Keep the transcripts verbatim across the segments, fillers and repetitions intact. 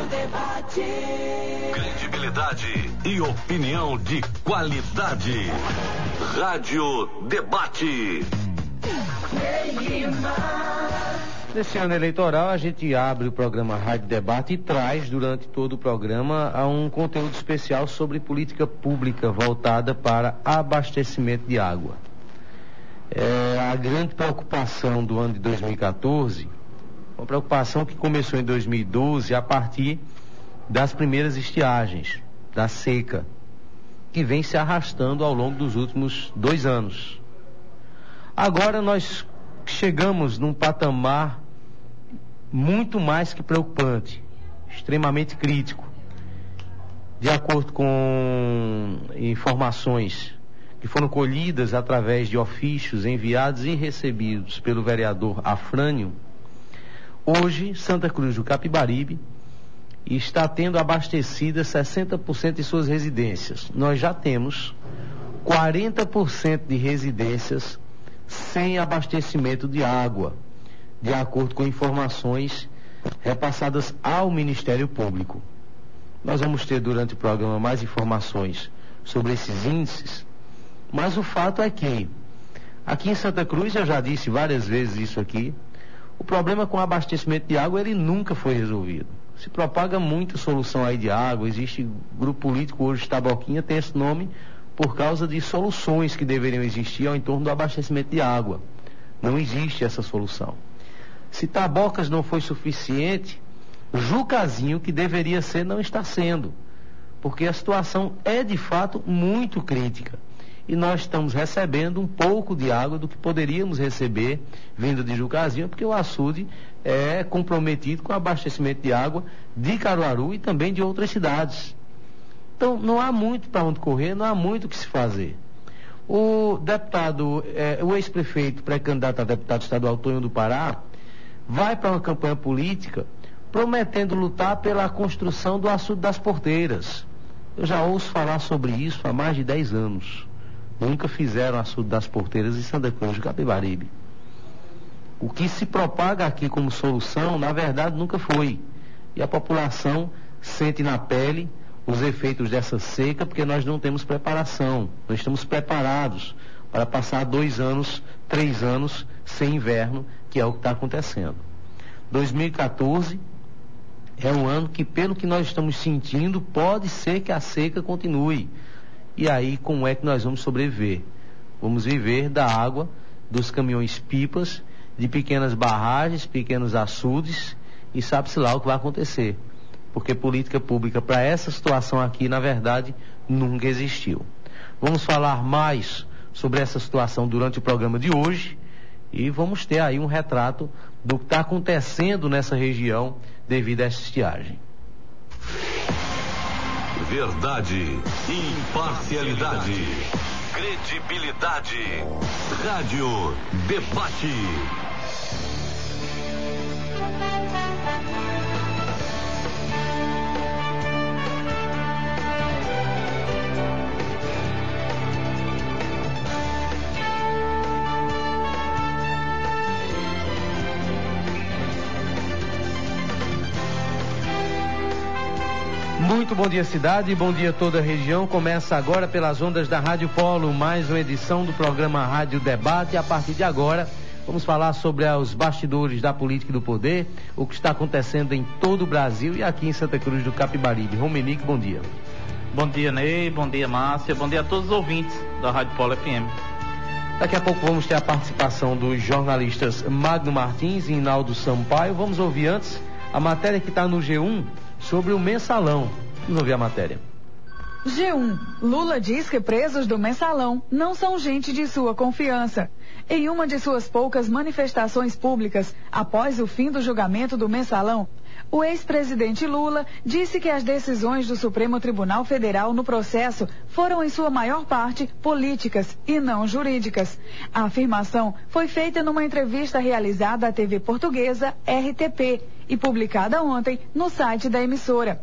Debate. Credibilidade e opinião de qualidade. Rádio Debate. Nesse ano eleitoral, a gente abre o programa Rádio Debate e traz, durante todo o programa, um conteúdo especial sobre política pública voltada para abastecimento de água. É, a grande preocupação do ano de dois mil e quatorze, uma preocupação que começou em dois mil e doze a partir das primeiras estiagens, da seca, que vem se arrastando ao longo dos últimos dois anos. Agora nós chegamos num patamar muito mais que preocupante, extremamente crítico. De acordo com informações que foram colhidas através de ofícios enviados e recebidos pelo vereador Afrânio, hoje Santa Cruz do Capibaribe está tendo abastecida sessenta por cento de suas residências. Nós já temos quarenta por cento de residências sem abastecimento de água, de acordo com informações repassadas ao Ministério Público. Nós vamos ter durante o programa mais informações sobre esses índices, mas o fato é que aqui em Santa Cruz, eu já disse várias vezes isso aqui, o problema com o abastecimento de água, ele nunca foi resolvido. Se propaga muita solução aí de água, existe grupo político hoje, Taboquinha, tem esse nome por causa de soluções que deveriam existir ao entorno do abastecimento de água. Não existe essa solução. Se Tabocas não foi suficiente, Jucazinho, que deveria ser, não está sendo, porque a situação é de fato muito crítica. E nós estamos recebendo um pouco de água do que poderíamos receber vindo de Jucazinho, porque o açude é comprometido com o abastecimento de água de Caruaru e também de outras cidades. Então, não há muito para onde correr, não há muito o que se fazer. O deputado, eh, o ex-prefeito, pré-candidato a deputado estadual Tonho do Pará, vai para uma campanha política prometendo lutar pela construção do açude das Porteiras. Eu já ouço falar sobre isso há mais de dez anos. Nunca fizeram açude das Porteiras em Santa Cruz do Capibaribe. O que se propaga aqui como solução, na verdade, nunca foi. E a população sente na pele os efeitos dessa seca, porque nós não temos preparação. Nós estamos preparados para passar dois anos, três anos sem inverno, que é o que está acontecendo. dois mil e quatorze é um ano que, pelo que nós estamos sentindo, pode ser que a seca continue. E aí, como é que nós vamos sobreviver? Vamos viver da água dos caminhões-pipas, de pequenas barragens, pequenos açudes, e sabe-se lá o que vai acontecer. Porque política pública para essa situação aqui, na verdade, nunca existiu. Vamos falar mais sobre essa situação durante o programa de hoje e vamos ter aí um retrato do que está acontecendo nessa região devido a essa estiagem. Verdade, imparcialidade, credibilidade. Rádio Debate. Muito bom dia, cidade, bom dia toda a região. Começa agora pelas ondas da Rádio Polo, mais uma edição do programa Rádio Debate. A partir de agora, vamos falar sobre os bastidores da política e do poder, o que está acontecendo em todo o Brasil e aqui em Santa Cruz do Capibaribe. Romenique, bom dia. Bom dia, Ney, bom dia, Márcia, bom dia a todos os ouvintes da Rádio Polo F M. Daqui a pouco vamos ter a participação dos jornalistas Magno Martins e Inaldo Sampaio. Vamos ouvir antes a matéria que está no G um sobre o mensalão. Vamos ouvir a matéria. G um. Lula diz que presos do mensalão não são gente de sua confiança. Em uma de suas poucas manifestações públicas, após o fim do julgamento do mensalão, o ex-presidente Lula disse que as decisões do Supremo Tribunal Federal no processo foram, em sua maior parte, políticas e não jurídicas. A afirmação foi feita numa entrevista realizada à T V portuguesa R T P e publicada ontem no site da emissora.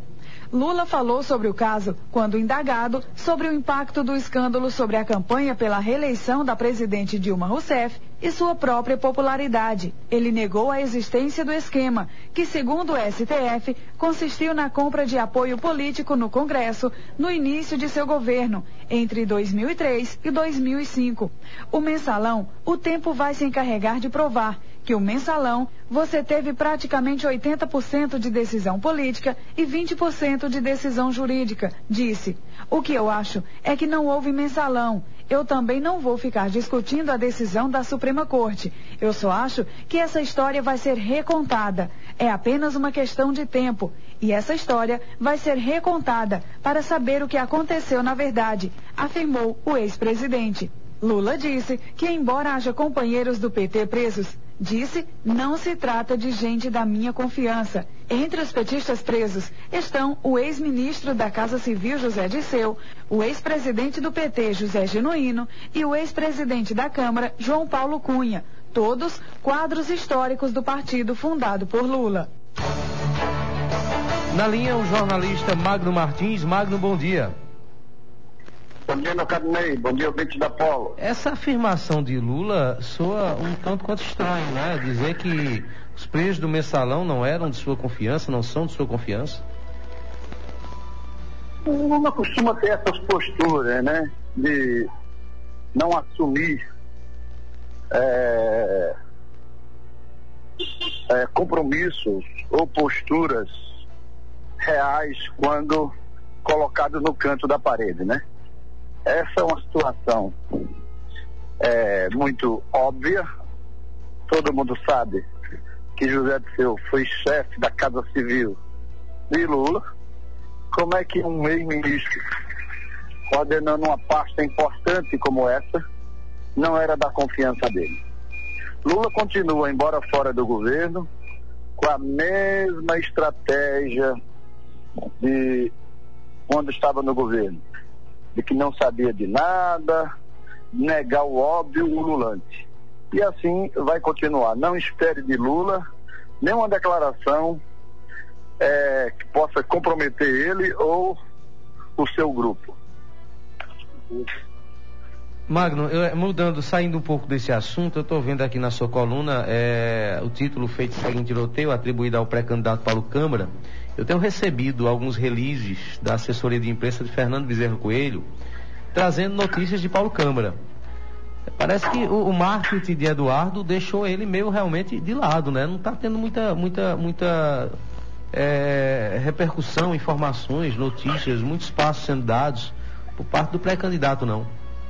Lula falou sobre o caso quando indagado sobre o impacto do escândalo sobre a campanha pela reeleição da presidente Dilma Rousseff e sua própria popularidade. Ele negou a existência do esquema, que, segundo o S T F, consistiu na compra de apoio político no Congresso no início de seu governo, entre dois mil e três e dois mil e cinco. O Mensalão, o tempo vai se encarregar de provar que o Mensalão, você teve praticamente oitenta por cento de decisão política e vinte por cento de decisão jurídica, disse. O que eu acho é que não houve Mensalão. Eu também não vou ficar discutindo a decisão da Suprema Corte. Eu só acho que essa história vai ser recontada. É apenas uma questão de tempo. E essa história vai ser recontada para saber o que aconteceu na verdade, afirmou o ex-presidente. Lula disse que, embora haja companheiros do P T presos, disse, não se trata de gente da minha confiança. Entre os petistas presos estão o ex-ministro da Casa Civil, José Disseu, o ex-presidente do P T, José Genuíno, e o ex-presidente da Câmara, João Paulo Cunha, todos quadros históricos do partido fundado por Lula. Na linha, o jornalista Magno Martins. Magno, bom dia. Bom dia, meu caro Ney. Bom dia, ouvinte da Polo. Essa afirmação de Lula soa um tanto quanto estranho, né? Dizer que os presos do Mensalão não eram de sua confiança, não são de sua confiança. O Lula costuma ter essas posturas, né? De não assumir é, é, compromissos ou posturas reais quando colocado no canto da parede, né? Essa é uma situação é, muito óbvia. Todo mundo sabe que José Disseu foi chefe da Casa Civil de Lula. Como é que um ex-ministro, coordenando uma pasta importante como essa, não era da confiança dele? Lula continua, embora fora do governo, com a mesma estratégia de quando estava no governo, de que não sabia de nada, negar o óbvio, o ululante. E assim vai continuar. Não espere de Lula nenhuma declaração é, que possa comprometer ele ou o seu grupo. Magno, eu, mudando, saindo um pouco desse assunto, eu estou vendo aqui na sua coluna é, o título feito segue em tiroteio, atribuído ao pré-candidato Paulo Câmara. Eu tenho recebido alguns releases da assessoria de imprensa de Fernando Bezerra Coelho, trazendo notícias de Paulo Câmara. Parece que o, o marketing de Eduardo deixou ele meio realmente de lado, né? Não está tendo muita, muita, muita é, repercussão, informações, notícias, muitos passos sendo dados por parte do pré-candidato, não.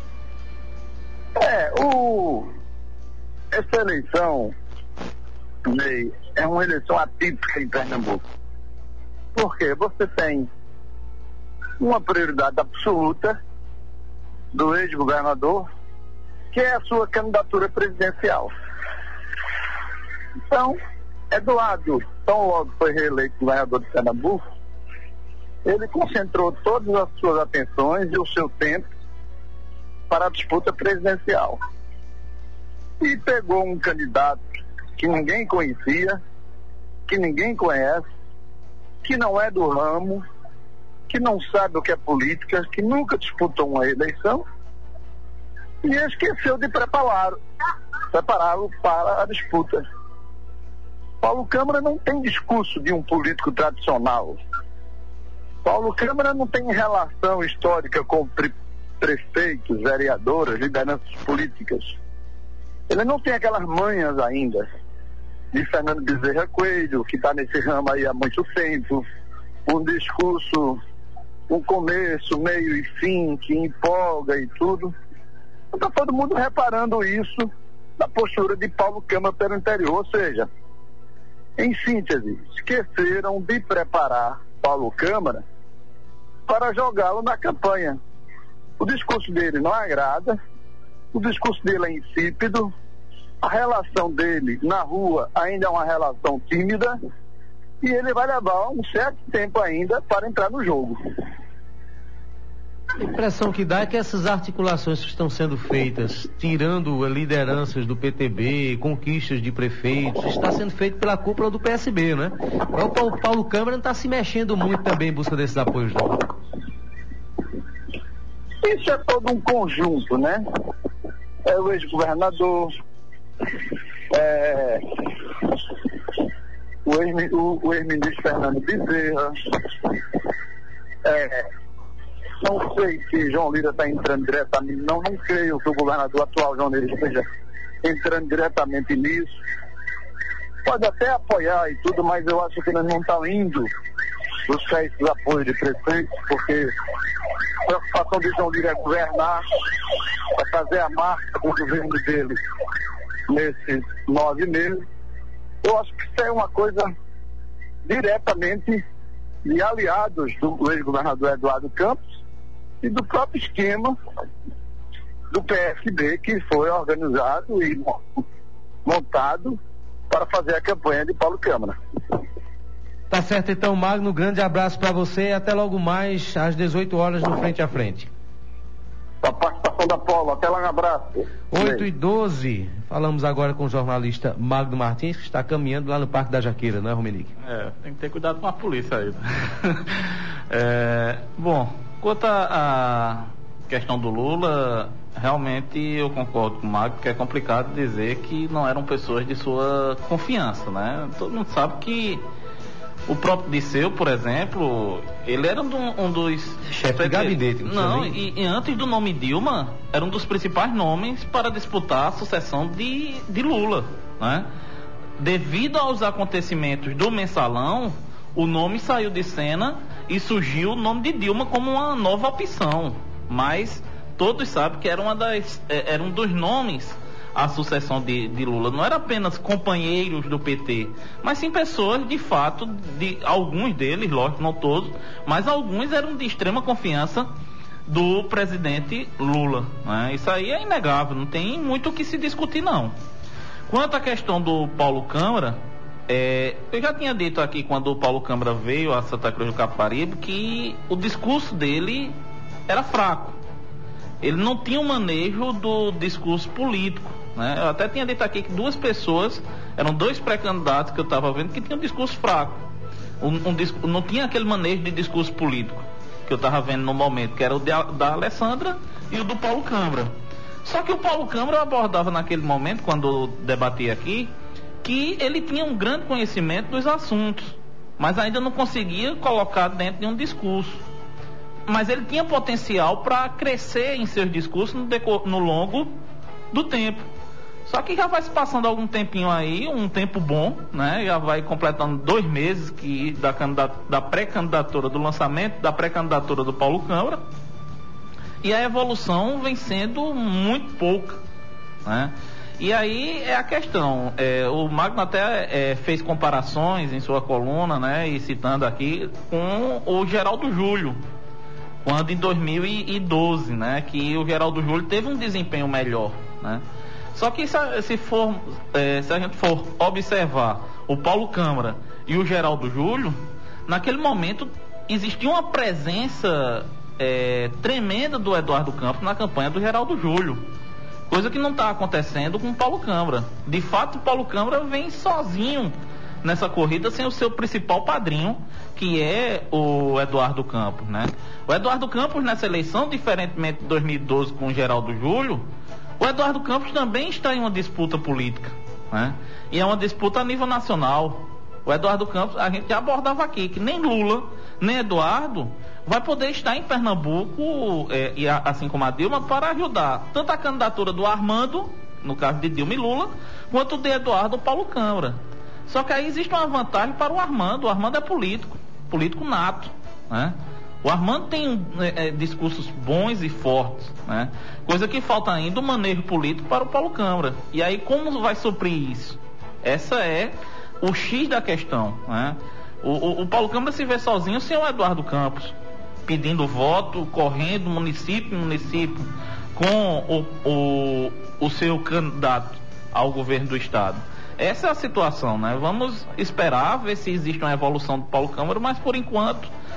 É, o... essa eleição, Ney, é uma eleição atípica em Pernambuco. Porque você tem uma prioridade absoluta do ex-governador, que é a sua candidatura presidencial. Então, Eduardo, tão logo foi reeleito governador de Pernambuco, ele concentrou todas as suas atenções e o seu tempo para a disputa presidencial. E pegou um candidato que ninguém conhecia, que ninguém conhece, que não é do ramo, que não sabe o que é política, que nunca disputou uma eleição, e esqueceu de prepará-lo, prepará-lo para a disputa. Paulo Câmara não tem discurso de um político tradicional. Paulo Câmara não tem relação histórica com pre- prefeitos, vereadores, lideranças políticas. Ele não tem aquelas manhas ainda de Fernando Bezerra Coelho, que está nesse ramo aí há muito tempo, um discurso, um começo, meio e fim, que empolga e tudo. Está todo mundo reparando isso na postura de Paulo Câmara pelo interior, ou seja, em síntese, esqueceram de preparar Paulo Câmara para jogá-lo na campanha. O discurso dele não agrada, o discurso dele é insípido, a relação dele na rua ainda é uma relação tímida e ele vai levar um certo tempo ainda para entrar no jogo. A impressão que dá é que essas articulações que estão sendo feitas, tirando lideranças do P T B, conquistas de prefeitos, está sendo feito pela cúpula do P S B, né? O Paulo, Paulo Câmara não está se mexendo muito também em busca desses apoios, não. Isso é todo um conjunto, né? É o ex-governador, é, o, ex, o, o ex-ministro Fernando Bezerra, é, não sei se João Lira está entrando diretamente, não, não creio que o governador atual João Lira esteja entrando diretamente nisso. Pode até apoiar e tudo, mas eu acho que eles não estão indo buscar esses apoios de prefeitos, porque a preocupação de João Lira é governar, é fazer a marca do governo dele nesses nove meses. Eu acho que isso é uma coisa diretamente de aliados do ex-governador Eduardo Campos e do próprio esquema do P S B, que foi organizado e montado para fazer a campanha de Paulo Câmara. Tá certo então, Magno, grande abraço para você e até logo mais às dezoito horas no Frente a Frente. A participação da Paula, até lá, um abraço. oito e doze, falamos agora com o jornalista Magno Martins, que está caminhando lá no Parque da Jaqueira, não é, Romenique? É, tem que ter cuidado com a polícia aí. é, bom, quanto à questão do Lula, realmente eu concordo com o Magno, que é complicado dizer que não eram pessoas de sua confiança, né? Todo mundo sabe que o próprio Disseu, por exemplo, ele era um, um dos... chefe de gabinete. Não, e, e antes do nome Dilma, era um dos principais nomes para disputar a sucessão de, de Lula, né? Devido aos acontecimentos do Mensalão, o nome saiu de cena e surgiu o nome de Dilma como uma nova opção. Mas todos sabem que era, uma das, era um dos nomes a sucessão de, de Lula. Não era apenas companheiros do P T, mas sim pessoas, de fato, de alguns deles, lógico, não todos, mas alguns eram de extrema confiança do presidente Lula, né? Isso aí é inegável, não tem muito o que se discutir, não. Quanto à questão do Paulo Câmara, é, eu já tinha dito aqui, quando o Paulo Câmara veio a Santa Cruz do Capibaribe, que o discurso dele era fraco. Ele não tinha um manejo do discurso político, né? Eu até tinha dito aqui que duas pessoas, eram dois pré-candidatos que eu estava vendo, que tinham um discurso fraco. Um, um, não tinha aquele manejo de discurso político que eu estava vendo no momento, que era o de, da Alessandra e o do Paulo Câmara. Só que o Paulo Câmara abordava naquele momento, quando eu debati aqui, que ele tinha um grande conhecimento dos assuntos, mas ainda não conseguia colocar dentro de um discurso. Mas ele tinha potencial para crescer em seus discursos no, decor, no longo do tempo. Só que já vai se passando algum tempinho aí, um tempo bom, né? Já vai completando dois meses que da, da pré-candidatura, do lançamento da pré-candidatura do Paulo Câmara, e a evolução vem sendo muito pouca, né? E aí é a questão, é, o Magno até é, fez comparações em sua coluna, né? E citando aqui, com o Geraldo Júlio, quando em dois mil e doze, né? Que o Geraldo Júlio teve um desempenho melhor, né? Só que se, se, for, é, se a gente for observar o Paulo Câmara e o Geraldo Júlio, naquele momento existia uma presença é, tremenda do Eduardo Campos na campanha do Geraldo Júlio, coisa que não está acontecendo com o Paulo Câmara. De fato, o Paulo Câmara vem sozinho nessa corrida, sem o seu principal padrinho, que é o Eduardo Campos, né? O Eduardo Campos, nessa eleição, diferentemente de dois mil e doze com o Geraldo Júlio, o Eduardo Campos também está em uma disputa política, né? E é uma disputa a nível nacional. O Eduardo Campos, a gente já abordava aqui, que nem Lula, nem Eduardo vai poder estar em Pernambuco, é, e a, assim como a Dilma, para ajudar tanto a candidatura do Armando, no caso de Dilma e Lula, quanto de Eduardo Paulo Câmara. Só que aí existe uma vantagem para o Armando. O Armando é político, político nato, né? O Armando tem é, discursos bons e fortes, né? Coisa que falta ainda o manejo político para o Paulo Câmara. E aí como vai suprir isso? Essa é o X da questão, né? O, o, o Paulo Câmara se vê sozinho sem o Eduardo Campos, pedindo voto, correndo município em município com o, o, o seu candidato ao governo do estado. Essa é a situação, né? Vamos esperar, ver se existe uma evolução do Paulo Câmara, mas por enquanto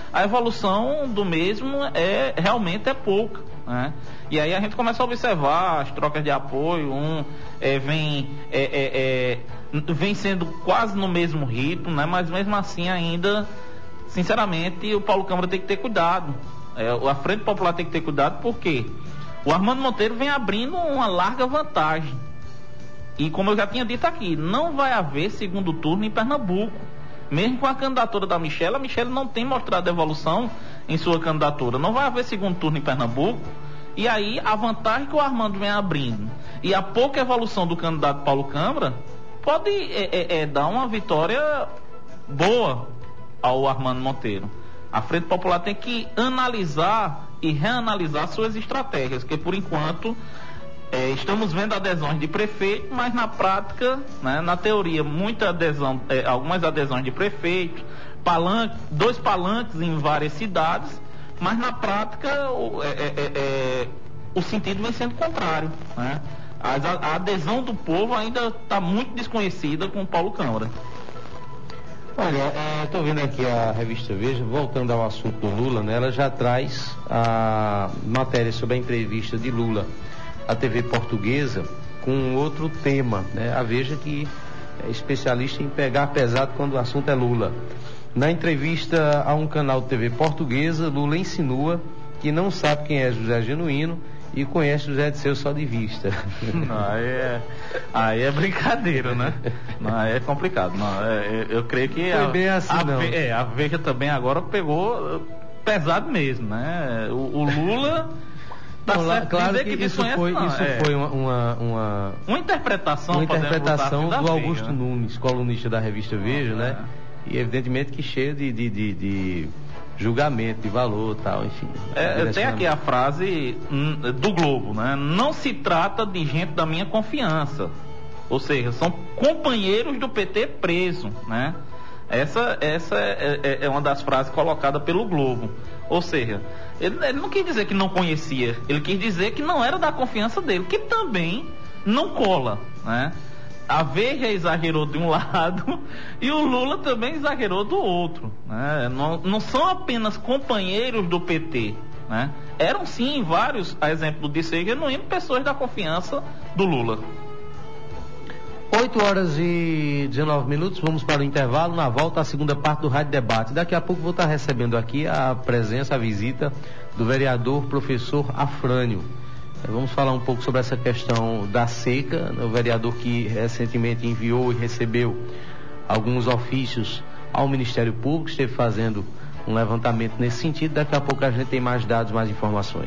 a evolução do mesmo é realmente é pouca, né? E aí a gente começa a observar as trocas de apoio, um é, vem, é, é, é, vem sendo quase no mesmo ritmo, né? Mas mesmo assim ainda, sinceramente, o Paulo Câmara tem que ter cuidado. É, a Frente Popular tem que ter cuidado porque o Armando Monteiro vem abrindo uma larga vantagem. E como eu já tinha dito aqui, não vai haver segundo turno em Pernambuco. Mesmo com a candidatura da Michelle, a Michelle não tem mostrado evolução em sua candidatura. Não vai haver segundo turno em Pernambuco. E aí a vantagem que o Armando vem abrindo e a pouca evolução do candidato Paulo Câmara pode é, é, é, dar uma vitória boa ao Armando Monteiro. A Frente Popular tem que analisar e reanalisar suas estratégias, porque por enquanto é, estamos vendo adesões de prefeito, mas na prática, né, na teoria, muita adesão, é, algumas adesões de prefeito, palanque, dois palanques em várias cidades, mas na prática o, é, é, é, o sentido vem sendo contrário, né? A, a adesão do povo ainda está muito desconhecida com o Paulo Câmara. Olha, estou vendo aqui a revista Veja, voltando ao assunto do Lula, né, ela já traz a matéria sobre a entrevista de Lula à T V Portuguesa com outro tema, né? A Veja que é especialista em pegar pesado quando o assunto é Lula. Na entrevista a um canal de T V portuguesa, Lula insinua que não sabe quem é José Genuíno e conhece José Disseu só de vista. Não, aí, é, aí é brincadeira, né? Não, aí é complicado. Não, é, eu creio que Foi a, bem assim, a, não. É, a Veja também agora pegou pesado mesmo, né? O, o Lula... Tá não, certo claro dizer que, que isso desconhece, foi, não, isso é. foi uma, uma, uma, uma interpretação, uma interpretação botar, do da Augusto Veja, né? Nunes, colunista da revista Veja, é. né? E evidentemente que cheio de, de, de, de julgamento, de valor e tal, enfim. É, tem aqui a frase hum, do Globo, né? Não se trata de gente da minha confiança. Ou seja, são companheiros do P T preso, né? Essa, essa é, é, é uma das frases colocadas pelo Globo. Ou seja, ele, ele não quis dizer que não conhecia, ele quis dizer que não era da confiança dele, que também não cola, né? A Veja exagerou de um lado e o Lula também exagerou do outro, né? Não, não são apenas companheiros do P T, né? Eram sim vários, a exemplo do Disseu Genuíno, pessoas da confiança do Lula. oito horas e dezenove minutos, vamos para o intervalo. Na volta, a segunda parte do Rádio Debate. Daqui a pouco vou estar recebendo aqui a presença, a visita do vereador professor Afrânio. Vamos falar um pouco sobre essa questão da seca. O vereador que recentemente enviou e recebeu alguns ofícios ao Ministério Público, esteve fazendo um levantamento nesse sentido. Daqui a pouco a gente tem mais dados, mais informações.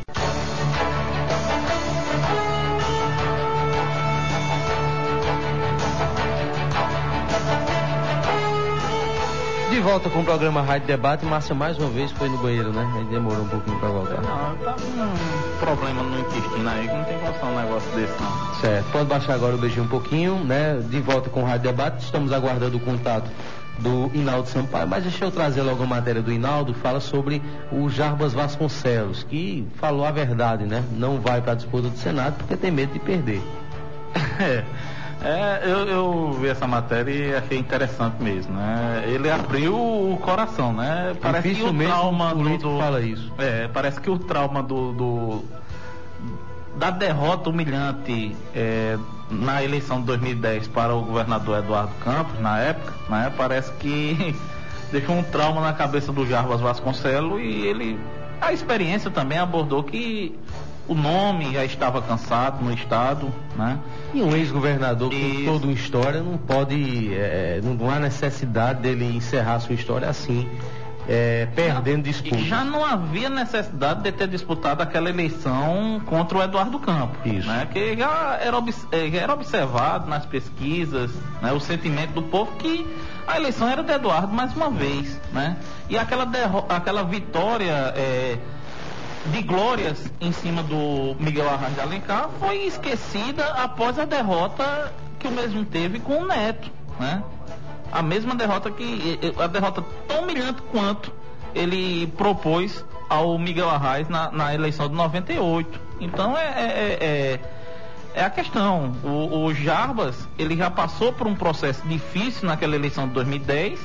De volta com o programa Rádio Debate. Márcia mais uma vez foi no banheiro, né? Aí demorou um pouquinho para voltar. Não, tá com um problema no intestino aí que não tem condição um negócio desse não. Certo, pode baixar agora o beijinho um pouquinho, né? De volta com o Rádio Debate, estamos aguardando o contato do Inaldo Sampaio, mas deixa eu trazer logo a matéria do Inaldo, fala sobre o Jarbas Vasconcelos, que falou a verdade, né? Não vai para a disputa do Senado porque tem medo de perder. É. É, eu, eu vi essa matéria e achei interessante mesmo, né? Ele abriu o coração, né? Parece que o trauma um do, do fala isso. É, parece que o trauma do, do da derrota humilhante é, na eleição de dois mil e dez para o governador Eduardo Campos, na época, né? Parece que deixou um trauma na cabeça do Jarbas Vasconcelos e ele, a experiência também abordou que o nome já estava cansado no estado, né? E um ex-governador com toda uma história não pode, é, não há necessidade dele encerrar sua história assim, é, perdendo disputa. Já não havia necessidade de ter disputado aquela eleição contra o Eduardo Campos, Isso. né? Que já era, já era observado nas pesquisas, né? O sentimento do povo que a eleição era de Eduardo mais uma vez, né? E aquela, derro- aquela vitória é, de glórias em cima do Miguel Arraes de Alencar foi esquecida após a derrota que o mesmo teve com o Neto, né? A mesma derrota que a derrota tão humilhante quanto ele propôs ao Miguel Arraes na, na eleição de noventa e oito. Então é, é, é, é a questão. O, o Jarbas ele já passou por um processo difícil naquela eleição de dois mil e dez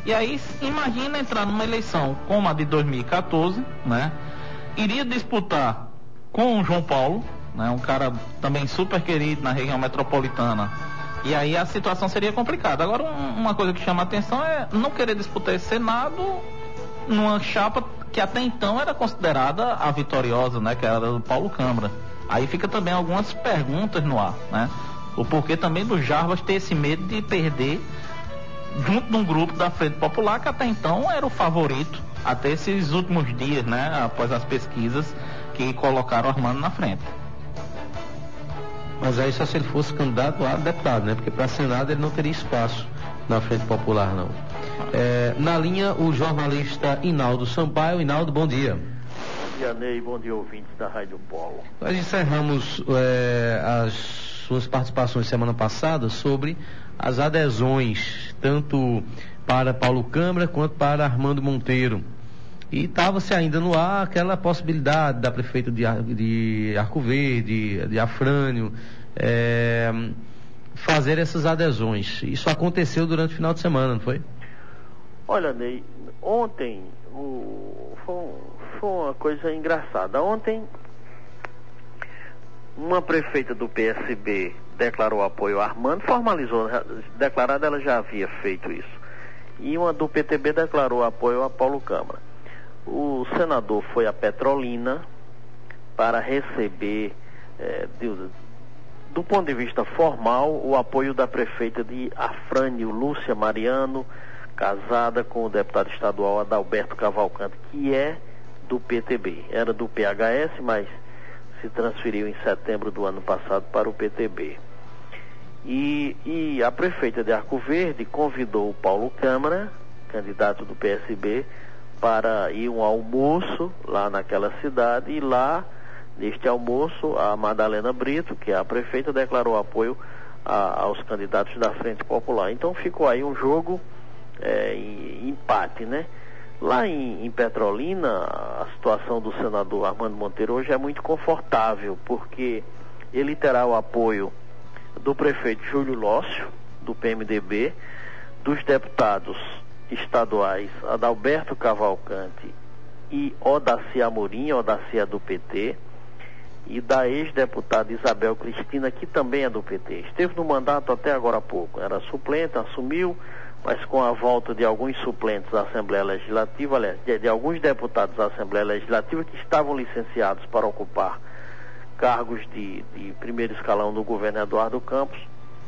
E aí, imagina entrar numa eleição como a de dois mil e quatorze, né? Iria disputar com o João Paulo, né? Um cara também super querido na região metropolitana. E aí a situação seria complicada. Agora, um, uma coisa que chama a atenção é não querer disputar esse Senado numa chapa que até então era considerada a vitoriosa, né? Que era do Paulo Câmara. Aí fica também algumas perguntas no ar, né? O porquê também do Jarbas ter esse medo de perder junto de um grupo da Frente Popular que até então era o favorito até esses últimos dias, né? Após as pesquisas que colocaram o Armando na frente. Mas aí só se ele fosse candidato a deputado, né? Porque para Senado ele não teria espaço na Frente Popular, não. É, na linha, o jornalista Inaldo Sampaio. Inaldo, bom dia. Bom dia, Ney. Bom dia, ouvintes da Rádio Polo. Nós encerramos é, as suas participações semana passada sobre as adesões, tanto para Paulo Câmara quanto para Armando Monteiro. E estava-se ainda no ar aquela possibilidade da prefeita de, Ar, de Arco Verde, de Afrânio, é, fazer essas adesões. Isso aconteceu durante o final de semana, não foi? Olha, Ney, ontem o, foi, foi uma coisa engraçada. Ontem, uma prefeita do P S B declarou apoio a Armando, formalizou, declarada ela já havia feito isso. E uma do P T B declarou apoio a Paulo Câmara. O senador foi a Petrolina para receber, é, do, do ponto de vista formal, o apoio da prefeita de Afrânio, Lúcia Mariano, casada com o deputado estadual Adalberto Cavalcante, que é do P T B. Era do P H S, mas se transferiu em setembro do ano passado para o P T B. E, e a prefeita de Arco Verde convidou o Paulo Câmara, candidato do P S B, para ir um almoço lá naquela cidade, e lá, neste almoço, a Madalena Brito, que é a prefeita, declarou apoio a, aos candidatos da Frente Popular. Então ficou aí um jogo é, em, empate, né? Lá em, em Petrolina, a situação do senador Armando Monteiro hoje é muito confortável, porque ele terá o apoio do prefeito Júlio Lócio, do P M D B, dos deputados estaduais Adalberto Cavalcante e Odaci Amorim, Odaci é do P T, e da ex-deputada Isabel Cristina, que também é do P T. Esteve no mandato até agora há pouco, era suplente, assumiu, mas com a volta de alguns suplentes da Assembleia Legislativa, aliás, de, de alguns deputados da Assembleia Legislativa que estavam licenciados para ocupar cargos de, de primeiro escalão do governo Eduardo Campos,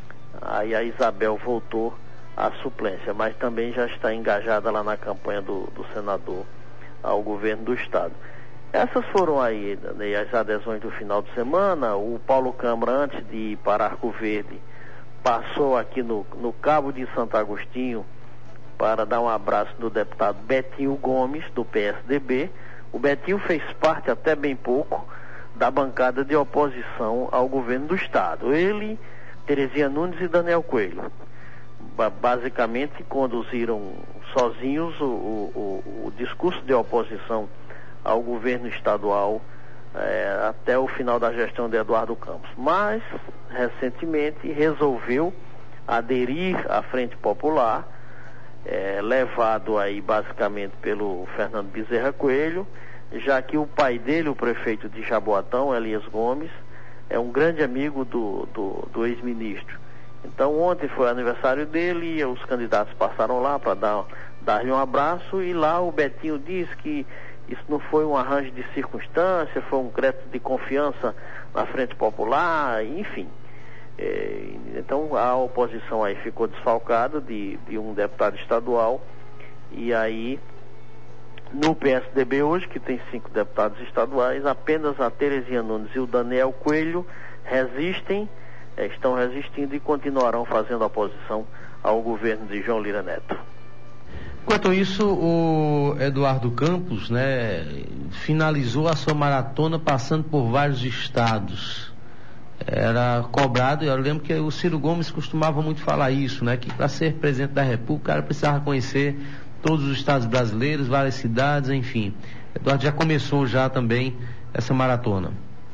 aí a Isabel voltou à suplência, mas também já está engajada lá na campanha do, do senador ao governo do estado. Essas foram aí, né, as adesões do final de semana. O Paulo Câmara, antes de ir para Arco Verde, passou aqui no, no Cabo de Santo Agostinho para dar um abraço no deputado Betinho Gomes, do P S D B. O Betinho fez parte até bem pouco da bancada de oposição ao governo do estado. Ele, Terezinha Nunes e Daniel Coelho basicamente conduziram sozinhos o, o, o discurso de oposição ao governo estadual é, até o final da gestão de Eduardo Campos. Mas, recentemente, resolveu aderir à Frente Popular, é, levado aí basicamente pelo Fernando Bezerra Coelho, já que o pai dele, o prefeito de Jaboatão, Elias Gomes, é um grande amigo do, do, do ex-ministro. Então ontem foi o aniversário dele, e os candidatos passaram lá para dar, dar-lhe um abraço, e lá o Betinho disse que isso não foi um arranjo de circunstância, foi um crédito de confiança na Frente Popular, enfim. É, então a oposição aí ficou desfalcada de, de um deputado estadual, e aí no P S D B hoje, que tem cinco deputados estaduais, apenas a Terezinha Nunes e o Daniel Coelho resistem, estão resistindo e continuarão fazendo oposição ao governo de João Lira Neto. Enquanto isso, o Eduardo Campos, né, finalizou a sua maratona passando por vários estados. Era cobrado, eu lembro que o Ciro Gomes costumava muito falar isso, né, que para ser presidente da República, o cara precisava conhecer todos os estados brasileiros, várias cidades, enfim. Eduardo já começou já também essa maratona.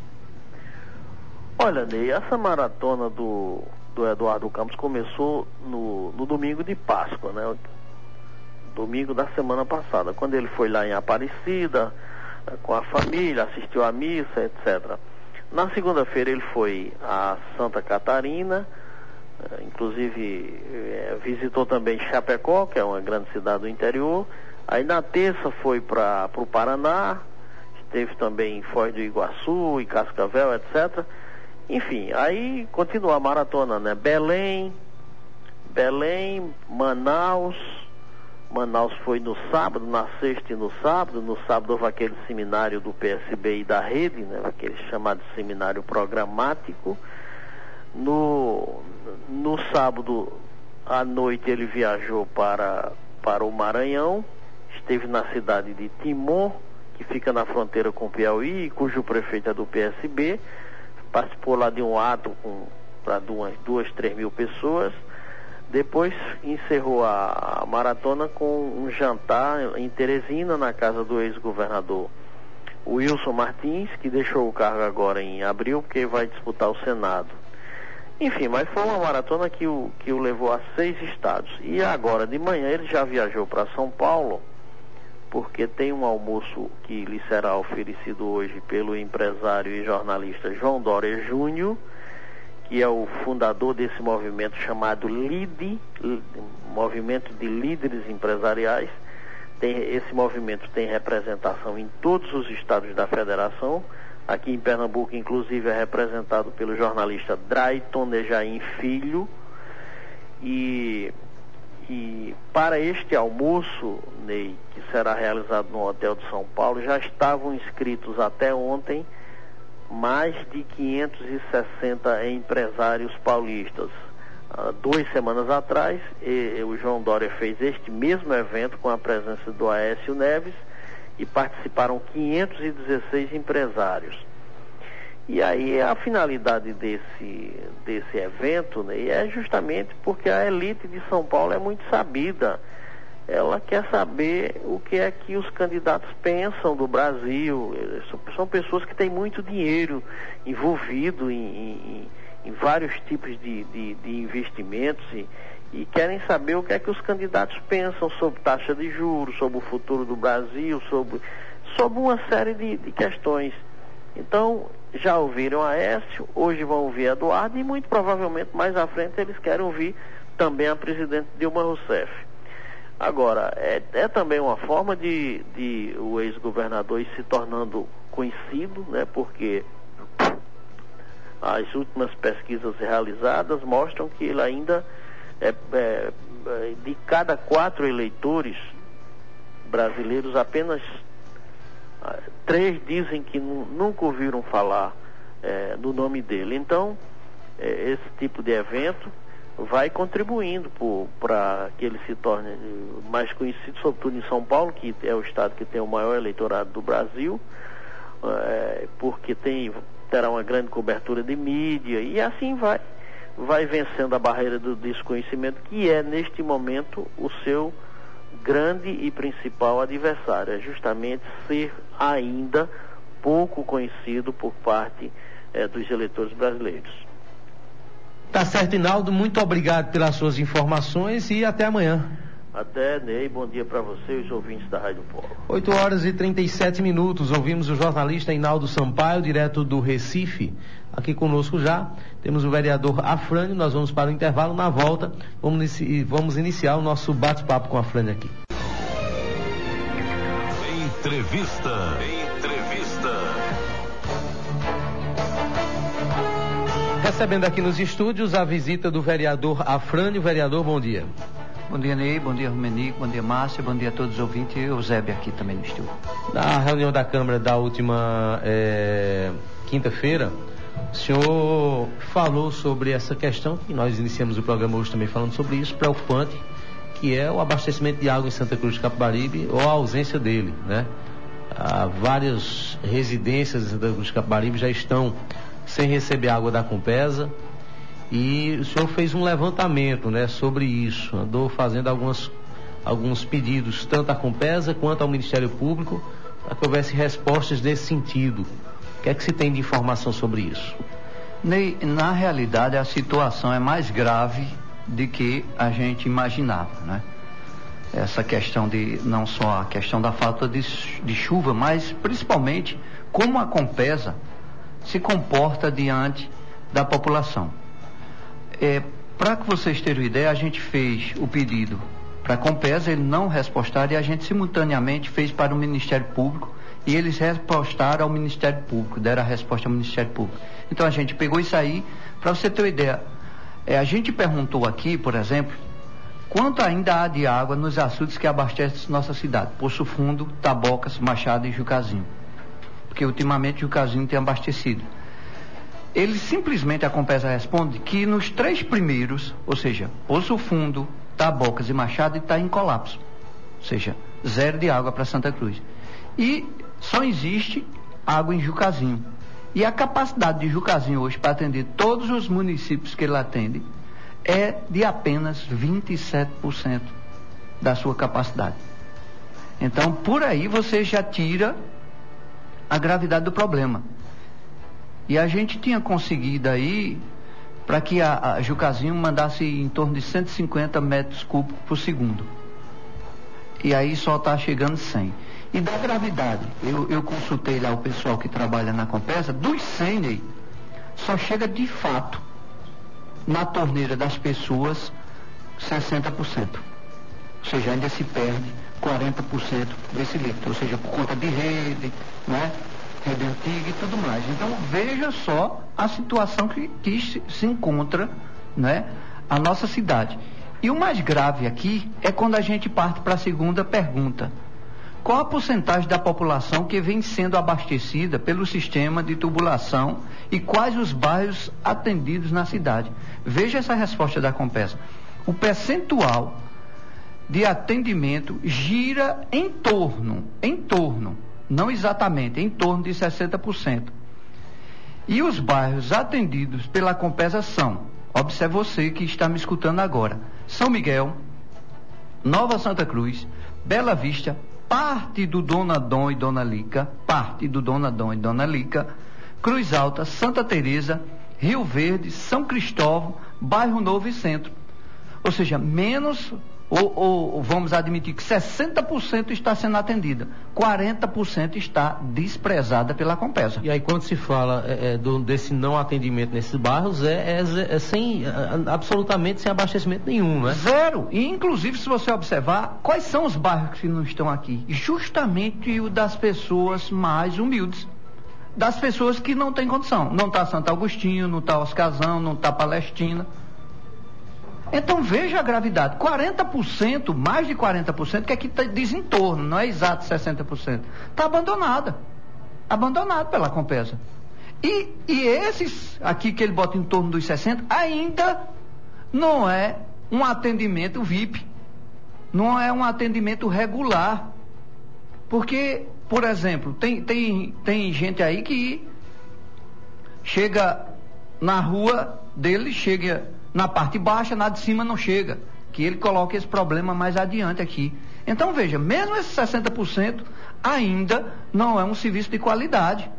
Olha, Ney, essa maratona do, do Eduardo Campos começou no, no domingo de Páscoa, né? domingo da semana passada, quando ele foi lá em Aparecida, com a família, assistiu à missa, etcétera. Na segunda-feira ele foi a Santa Catarina, inclusive é, visitou também Chapecó, que é uma grande cidade do interior. Aí na terça foi para o Paraná, esteve também em Foz do Iguaçu, em Cascavel, etcétera. Enfim, aí continua a maratona, né? Belém, Belém, Manaus. Manaus foi no sábado, na sexta e no sábado. No sábado houve aquele seminário do P S B e da Rede, né? Aquele chamado seminário programático. No, no sábado à noite ele viajou para, para o Maranhão, esteve na cidade de Timon, que fica na fronteira com o Piauí, cujo prefeito é do P S B. Participou lá de um ato para duas, duas, três mil pessoas. Depois encerrou a, a maratona com um jantar em Teresina, na casa do ex-governador Wilson Martins, que deixou o cargo agora em abril, porque vai disputar o Senado. Enfim, mas foi uma maratona que o, que o levou a seis estados. E agora de manhã ele já viajou para São Paulo, porque tem um almoço que lhe será oferecido hoje pelo empresário e jornalista João Dória Júnior, que é o fundador desse movimento chamado L I D, Movimento de Líderes Empresariais. Tem, esse movimento tem representação em todos os estados da federação. Aqui em Pernambuco, inclusive, é representado pelo jornalista Drayton Nejaim Filho. E... E para este almoço, Ney, que será realizado no Hotel de São Paulo, já estavam inscritos até ontem mais de quinhentos e sessenta empresários paulistas. Há duas semanas atrás, e, o João Dória fez este mesmo evento com a presença do Aécio Neves e participaram quinhentos e dezesseis empresários. E aí a finalidade desse, desse evento, né, é justamente porque a elite de São Paulo é muito sabida. Ela quer saber o que é que os candidatos pensam do Brasil. São pessoas que têm muito dinheiro envolvido em, em, em vários tipos de, de, de investimentos e, e querem saber o que é que os candidatos pensam sobre taxa de juros, sobre o futuro do Brasil, sobre, sobre uma série de, de questões. Então, já ouviram a Aécio, hoje vão ouvir a Eduardo e muito provavelmente mais à frente eles querem ouvir também a presidente Dilma Rousseff. Agora, é, é também uma forma de, de o ex-governador ir se tornando conhecido, né, porque as últimas pesquisas realizadas mostram que ele ainda, é, é, de cada quatro eleitores brasileiros, apenas três dizem que nunca ouviram falar é, do nome dele. Então, é, esse tipo de evento vai contribuindo para que ele se torne mais conhecido, sobretudo em São Paulo, que é o estado que tem o maior eleitorado do Brasil, é, porque tem, terá uma grande cobertura de mídia, e assim vai, vai vencendo a barreira do desconhecimento, que é, neste momento, o seu grande e principal adversário, é justamente ser ainda pouco conhecido por parte é, dos eleitores brasileiros. Tá certo, Inaldo, muito obrigado pelas suas informações e até amanhã. Até, Ney, bom dia para você e os ouvintes da Rádio Polo. oito horas e trinta e sete minutos, ouvimos o jornalista Inaldo Sampaio, direto do Recife. Aqui conosco já temos o vereador Afrânio. Nós vamos para o intervalo. Na volta vamos, inici- vamos iniciar o nosso bate-papo com a Afrânio aqui. Entrevista. Entrevista. Recebendo aqui nos estúdios a visita do vereador Afrânio. Vereador, bom dia. Bom dia, Ney, bom dia, Romenico, bom dia, Márcia, bom dia a todos os ouvintes e o Zébio aqui também no estúdio. Na reunião da Câmara da última é, quinta-feira, o senhor falou sobre essa questão, que nós iniciamos o programa hoje também falando sobre isso, preocupante, que é o abastecimento de água em Santa Cruz de Capibaribe ou a ausência dele, né? Há várias residências em Santa Cruz de Capibaribe já estão sem receber água da Compesa. E o senhor fez um levantamento, né, sobre isso, andou fazendo algumas, alguns pedidos, tanto à Compesa quanto ao Ministério Público, para que houvesse respostas nesse sentido. O que é que se tem de informação sobre isso? Ney, na realidade a situação é mais grave do que a gente imaginava, né? essa questão de, não só a questão da falta de, de chuva, mas principalmente como a Compesa se comporta diante da população. É, para que vocês terem uma ideia, a gente fez o pedido para a Compesa, ele não respostaram, e a gente simultaneamente fez para o Ministério Público, e eles respostaram ao Ministério Público, deram a resposta ao Ministério Público. Então a gente pegou isso aí, para você ter uma ideia, é, a gente perguntou aqui, por exemplo, quanto ainda há de água nos açudes que abastecem nossa cidade? Poço Fundo, Tabocas, Machado e Jucazinho. Porque ultimamente Jucazinho tem abastecido. Ele simplesmente, a Compesa responde que nos três primeiros, ou seja, Poço Fundo, Tabocas e Machado, está em colapso. Ou seja, zero de água para Santa Cruz. E só existe água em Jucazinho. E a capacidade de Jucazinho hoje para atender todos os municípios que ele atende é de apenas vinte e sete por cento da sua capacidade. Então, por aí você já tira a gravidade do problema. E a gente tinha conseguido aí, para que a, a Jucazinho mandasse em torno de cento e cinquenta metros cúbicos por segundo. E aí só está chegando cem. E da gravidade, eu, eu consultei lá o pessoal que trabalha na Compesa, dos cem aí, só chega de fato na torneira das pessoas sessenta por cento. Ou seja, ainda se perde quarenta por cento desse líquido, ou seja, por conta de rede, né? Rede antiga e tudo mais. Então veja só a situação que, que se, se encontra, né, a nossa cidade. E o mais grave aqui é quando a gente parte para a segunda pergunta. Qual a porcentagem da população que vem sendo abastecida pelo sistema de tubulação e quais os bairros atendidos na cidade? Veja essa resposta da Compesa. O percentual de atendimento gira em torno, em torno, não exatamente, em torno de sessenta por cento. E os bairros atendidos pela Compesa são, observe você que está me escutando agora, São Miguel, Nova Santa Cruz, Bela Vista, parte do Dona Dom e Dona Lica, parte do Dona Dom e Dona Lica, Cruz Alta, Santa Teresa, Rio Verde, São Cristóvão, Bairro Novo e Centro. Ou seja, menos, ou, ou vamos admitir que sessenta por cento está sendo atendida, quarenta por cento está desprezada pela Compesa. E aí quando se fala é, é, do, desse não atendimento nesses bairros, é, é, é sem, é, absolutamente sem abastecimento nenhum, né? Zero. E inclusive, se você observar, quais são os bairros que não estão aqui? Justamente o das pessoas mais humildes. Das pessoas que não têm condição. Não está Santo Agostinho, não está Oscazão, não está Palestina. Então veja a gravidade, quarenta por cento, mais de quarenta por cento, que aqui tá, diz em torno, não é exato sessenta por cento, está abandonada, abandonado pela Compesa. E, e esses aqui que ele bota em torno dos sessenta, ainda não é um atendimento V I P, não é um atendimento regular, porque, por exemplo, tem, tem, tem gente aí que chega na rua dele, chega na parte baixa, na de cima não chega, que ele coloca esse problema mais adiante aqui. Então veja, mesmo esses sessenta por cento ainda não é um serviço de qualidade.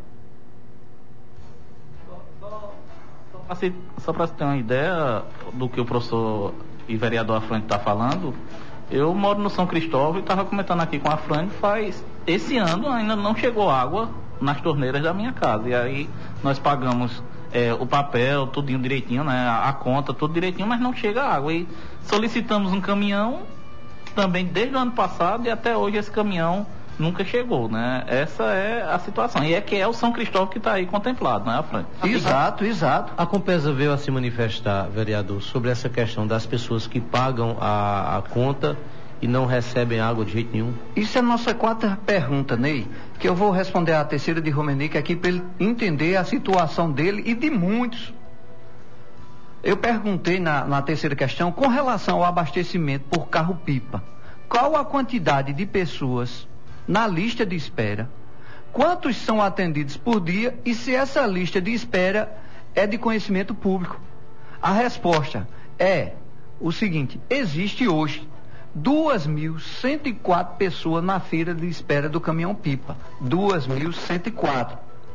Só para você ter uma ideia do que o professor e vereador Afrânio está falando, eu moro no São Cristóvão e estava comentando aqui com a Afrânio, faz esse ano ainda não chegou água nas torneiras da minha casa, e aí nós pagamos É, o papel, tudinho direitinho, né? A, a conta, tudo direitinho, mas não chega água. E solicitamos um caminhão também desde o ano passado e até hoje esse caminhão nunca chegou, né? Essa é a situação. E é que é o São Cristóvão que está aí contemplado, não é, Fran? Exato, exato. A Compesa veio a se manifestar, vereador, sobre essa questão das pessoas que pagam a, a conta e não recebem água de jeito nenhum. Isso é a nossa quarta pergunta, Ney, que eu vou responder a terceira de Romenick aqui para ele entender a situação dele e de muitos. Eu perguntei na, na terceira questão, com relação ao abastecimento por carro-pipa, qual a quantidade de pessoas na lista de espera, quantos são atendidos por dia e se essa lista de espera é de conhecimento público. A resposta é o seguinte: existe hoje duas mil cento e quatro pessoas na fila de espera do caminhão-pipa. duas mil cento e quatro.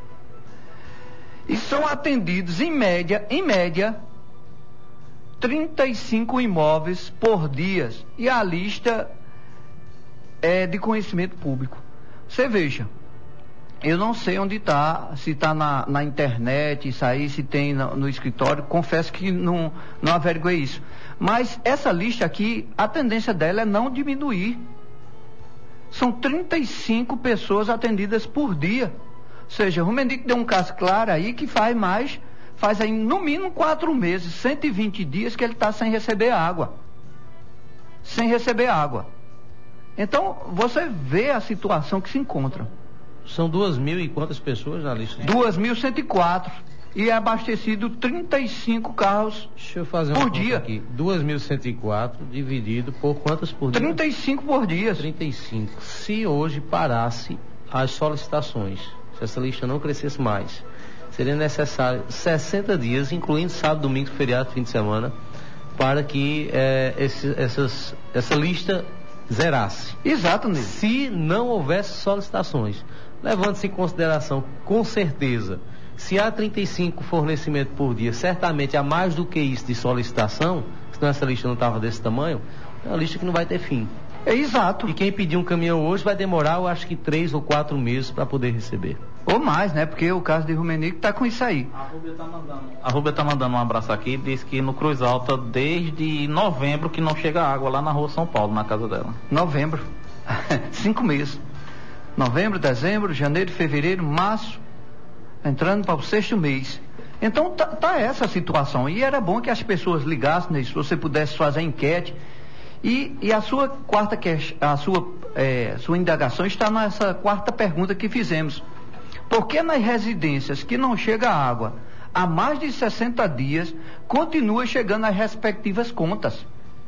E são atendidos, em média, em média, trinta e cinco imóveis por dia. E a lista é de conhecimento público. Você veja, eu não sei onde está, se está na, na internet, isso aí, se tem no, no escritório, confesso que não, não averiguei isso. Mas essa lista aqui, a tendência dela é não diminuir. São trinta e cinco pessoas atendidas por dia. Ou seja, o Rumenique deu um caso claro aí que faz mais, faz aí no mínimo quatro meses, cento e vinte dias que ele está sem receber água. Sem receber água. Então, você vê a situação que se encontra. São duas mil e quantas pessoas na lista? duas mil cento e quatro. E é abastecido trinta e cinco carros Deixa eu fazer uma por conta dia. aqui. duas mil cento e quatro dividido por quantas por dia? trinta e cinco por dia. trinta e cinco. Se hoje parasse as solicitações, se essa lista não crescesse mais, seria necessário sessenta dias, incluindo sábado, domingo, feriado, fim de semana, para que eh, esse, essas, essa lista zerasse. Exato, Ney. Se não houvesse solicitações, levando-se em consideração, com certeza, se há trinta e cinco fornecimentos por dia, certamente há mais do que isso de solicitação, senão essa lista não estava desse tamanho, é uma lista que não vai ter fim. É exato. E quem pedir um caminhão hoje vai demorar, eu acho que três ou quatro meses para poder receber. Ou mais, né? Porque o caso de Rumenique está com isso aí. A Rúbia está mandando. A Rúbia tá mandando um abraço aqui, diz que no Cruz Alta, desde novembro, que não chega água lá na rua São Paulo, na casa dela. Novembro. Cinco meses. Novembro, dezembro, janeiro, fevereiro, março, entrando para o sexto mês. Então tá, tá essa a situação. E era bom que as pessoas ligassem, né, se você pudesse fazer enquete. E, e a sua quarta que, a sua, é, sua indagação está nessa quarta pergunta que fizemos. Por que nas residências que não chega água há mais de sessenta dias, continua chegando as respectivas contas?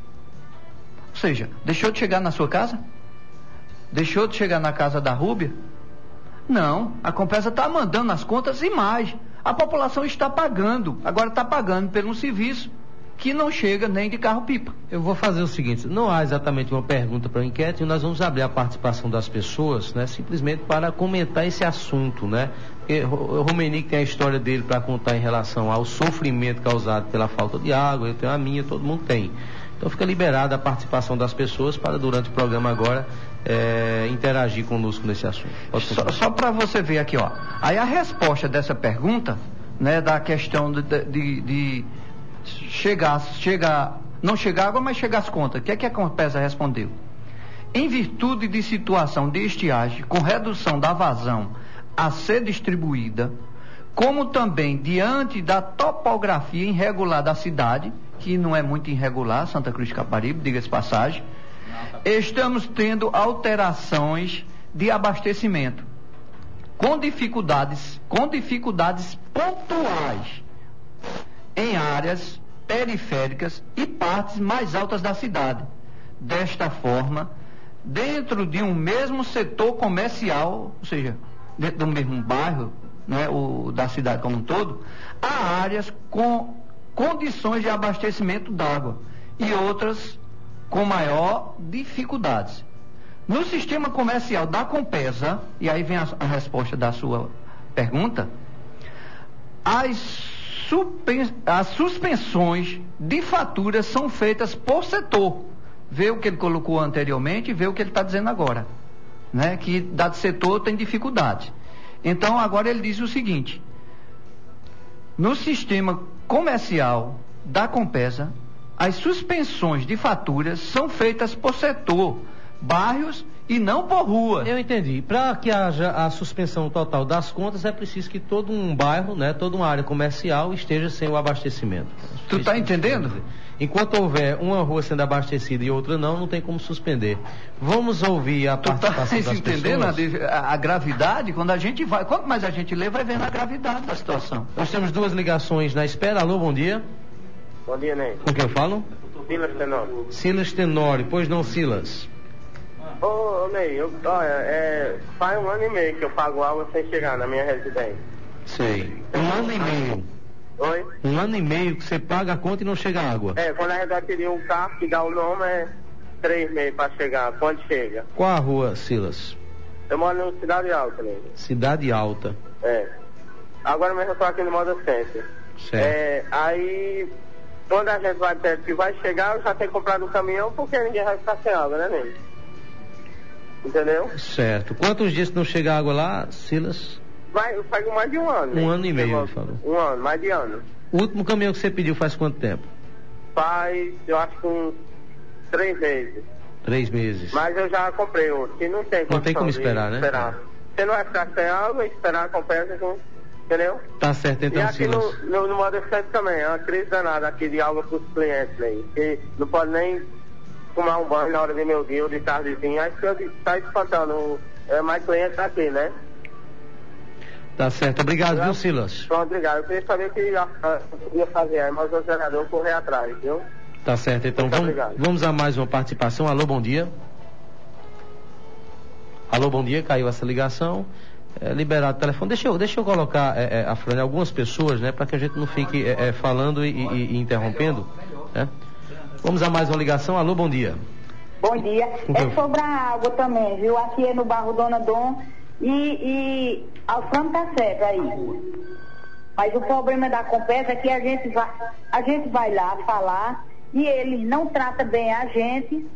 Ou seja, deixou de chegar na sua casa? Deixou de chegar na casa da Rúbia? Não, a Compesa está mandando as contas e mais. A população está pagando, agora está pagando por um serviço que não chega nem de carro-pipa. Eu vou fazer o seguinte, não há exatamente uma pergunta para a enquete, nós vamos abrir a participação das pessoas, né, simplesmente para comentar esse assunto, né? Porque o Rumenique tem a história dele para contar em relação ao sofrimento causado pela falta de água, eu tenho a minha, todo mundo tem. Então fica liberada a participação das pessoas para, durante o programa agora, é, interagir conosco nesse assunto. Só, só para você ver aqui, ó. Aí a resposta dessa pergunta, né, da questão de, de, de chegar, chegar, não chegar água, mas chegar as contas. O que é que a Compesa respondeu? Em virtude de situação de estiagem, com redução da vazão a ser distribuída, como também diante da topografia irregular da cidade, que não é muito irregular, Santa Cruz de Caparibe, diga-se passagem, estamos tendo alterações de abastecimento, com dificuldades, com dificuldades pontuais em áreas periféricas e partes mais altas da cidade. Desta forma, dentro de um mesmo setor comercial, ou seja, dentro do mesmo bairro, né, o, da cidade como um todo, há áreas com condições de abastecimento d'água e outras com maior dificuldades. No sistema comercial da Compesa, e aí vem a, a resposta da sua pergunta, as, suspens, as suspensões de faturas são feitas por setor. Vê o que ele colocou anteriormente e vê o que ele está dizendo agora, né? Que dado setor tem dificuldade. Então agora ele diz o seguinte: no sistema comercial da Compesa, as suspensões de faturas são feitas por setor, bairros e não por rua. Eu entendi. Para que haja a suspensão total das contas, é preciso que todo um bairro, né, toda uma área comercial esteja sem o abastecimento. Tu está entendendo? Enquanto houver uma rua sendo abastecida e outra não, não tem como suspender. Vamos ouvir a tu participação tá das entendendo pessoas. A, a gravidade? Quando a gente vai, quanto mais a gente lê, vai vendo a gravidade da situação. Nós temos duas ligações na espera. Alô, bom dia. Bom dia, Ney. Com quem eu falo? Silas Tenório. Silas Tenório. Pois não, Silas? Ô, ô Ney, eu, olha, é, faz um ano e meio que eu pago água sem chegar na minha residência. Sei. Um ano e meio. Oi? Um ano e meio que você paga a conta e não chega água. É, quando a gente teria um carro que dá o nome, é três meses para chegar. Quando chega? Qual a rua, Silas? Eu moro na Cidade Alta, Ney. Cidade Alta. É. Agora mesmo eu tô aqui no Moda Center. Certo. É, aí, quando a gente vai perto que vai chegar, eu já tenho comprado um caminhão, porque ninguém vai ficar sem água, né, Ney? Entendeu? Certo. Quantos dias que não chega água lá, Silas? Vai, faz mais de um ano. Um né? ano e meio, ele falou. Um ano, mais de ano. O último caminhão que você pediu faz quanto tempo? Faz, eu acho que uns três meses. Três meses. Mas eu já comprei outro, que não tem Não tem como condição de esperar, né? esperar. Você não vai ficar sem água e esperar a compensa, entendeu? Tá certo, E então, aqui Silas. no, no, no Moda Centro também, é uma crise danada aqui de água para os clientes aí, que não pode nem tomar um banho na hora de meu dia ou de tardezinha. Acho que está espantando é, mais clientes aqui, né? Tá certo. Obrigado, eu, viu, Silas? Pronto, obrigado. Eu queria saber o que ia, ia fazer aí, mas o gerador correr atrás, viu? Tá certo, então Muito vamos, obrigado. vamos a mais uma participação. Alô, bom dia. Alô, bom dia, caiu essa ligação. É, liberado o telefone. Deixa eu, deixa eu colocar, é, é, a Fran, algumas pessoas, né, para que a gente não fique é, é, falando e, e, e interrompendo. Né? Vamos a mais uma ligação. Alô, bom dia. Bom dia. É sobre a água também, viu? Aqui é no bairro Dona Dom e, e Alfredo tá certo aí. Mas o problema da Compesa é que a gente vai, a gente vai lá falar e eles não tratam bem a gente.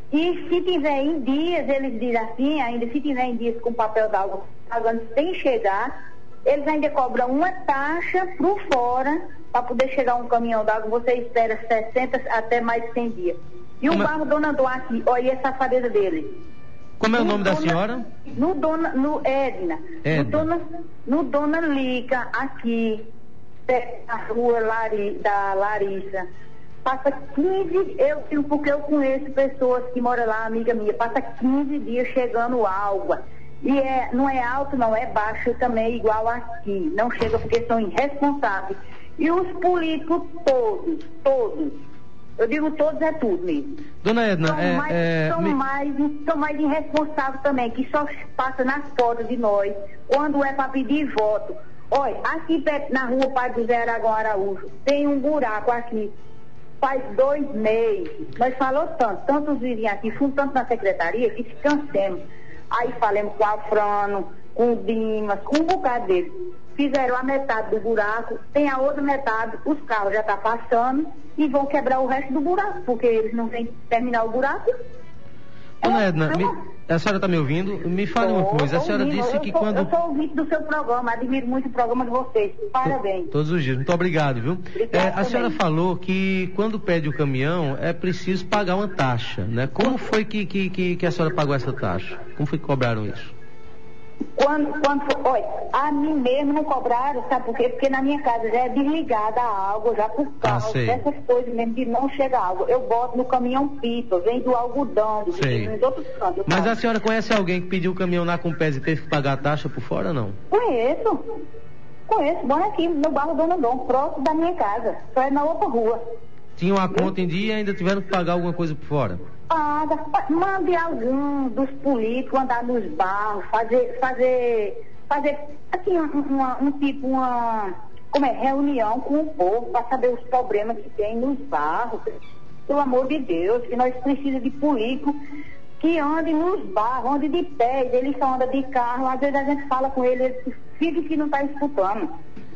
E se tiver em dias, eles dizem assim, ainda se tiver em dias com papel d'água pagando sem chegar, eles ainda cobram uma taxa por fora para poder chegar um caminhão d'água. Você espera sessenta até mais de cem dias. E Como o é? bairro Dona Dom aqui, olha a safadeza dele. Como é o No nome da dona, senhora? No Dona, no Edna. Edna. No Dona, no Dona Lica, aqui, perto da rua Lari, da Larissa. Passa quinze, eu digo porque eu conheço pessoas que moram lá, amiga minha, passa quinze dias chegando água. E é, não é alto, não, é baixo também, igual aqui. Não chega porque são irresponsáveis. E os políticos todos, todos, eu digo todos é tudo mesmo. Dona Edna, São, é, mais, é, são, me- mais, são mais irresponsáveis também, que só passa nas portas de nós, quando é para pedir voto. Olha, aqui perto, na rua Pai do Zé Aragão Araújo, tem um buraco aqui. Faz dois meses. Nós falamos tanto, tantos vizinhos aqui, fomos tanto na secretaria que se cansemos. Aí falamos com o Alfrano, com o Dimas, com um bocado deles. Fizeram a metade do buraco, tem a outra metade, os carros já estão passando e vão quebrar o resto do buraco, porque eles não vêm terminar o buraco. Dona É, Edna, não- me- a senhora está me ouvindo? Me fale uma Tô coisa. A senhora ouvindo, disse eu que sou, quando... Eu sou ouvinte do seu programa, admiro muito o programa de vocês. Parabéns. Todos os dias. Muito obrigado, viu? Obrigada É, a também. senhora falou que quando pede o caminhão é preciso pagar uma taxa, né? Como foi que, que, que, que a senhora pagou essa taxa? Como foi que cobraram isso? Quando, quando, olha, a mim mesmo não cobraram, sabe por quê? Porque na minha casa já é desligada a água, já por causa sei. dessas coisas mesmo, de não chegar água. Eu boto no caminhão pipa, vem do algodão, do Sei. dos outros cantos. Mas sabe? a senhora conhece alguém que pediu o caminhão na Compesa e teve que pagar a taxa por fora, não? Conheço. Conheço, moro aqui no bairro Dona Dom, próximo da minha casa. Só é na outra rua. Tinham a conta em dia e ainda tiveram que pagar alguma coisa por fora? Paga, pa- mande algum dos políticos andar nos barros, fazer, fazer, fazer assim, um, uma- um tipo, uma, como é, reunião com o povo para saber os problemas que tem nos barros. Pelo amor de Deus, que nós precisamos de político que ande nos barros, ande de pé, ele só anda de carro, às vezes a gente fala com ele, ele finge que não está escutando.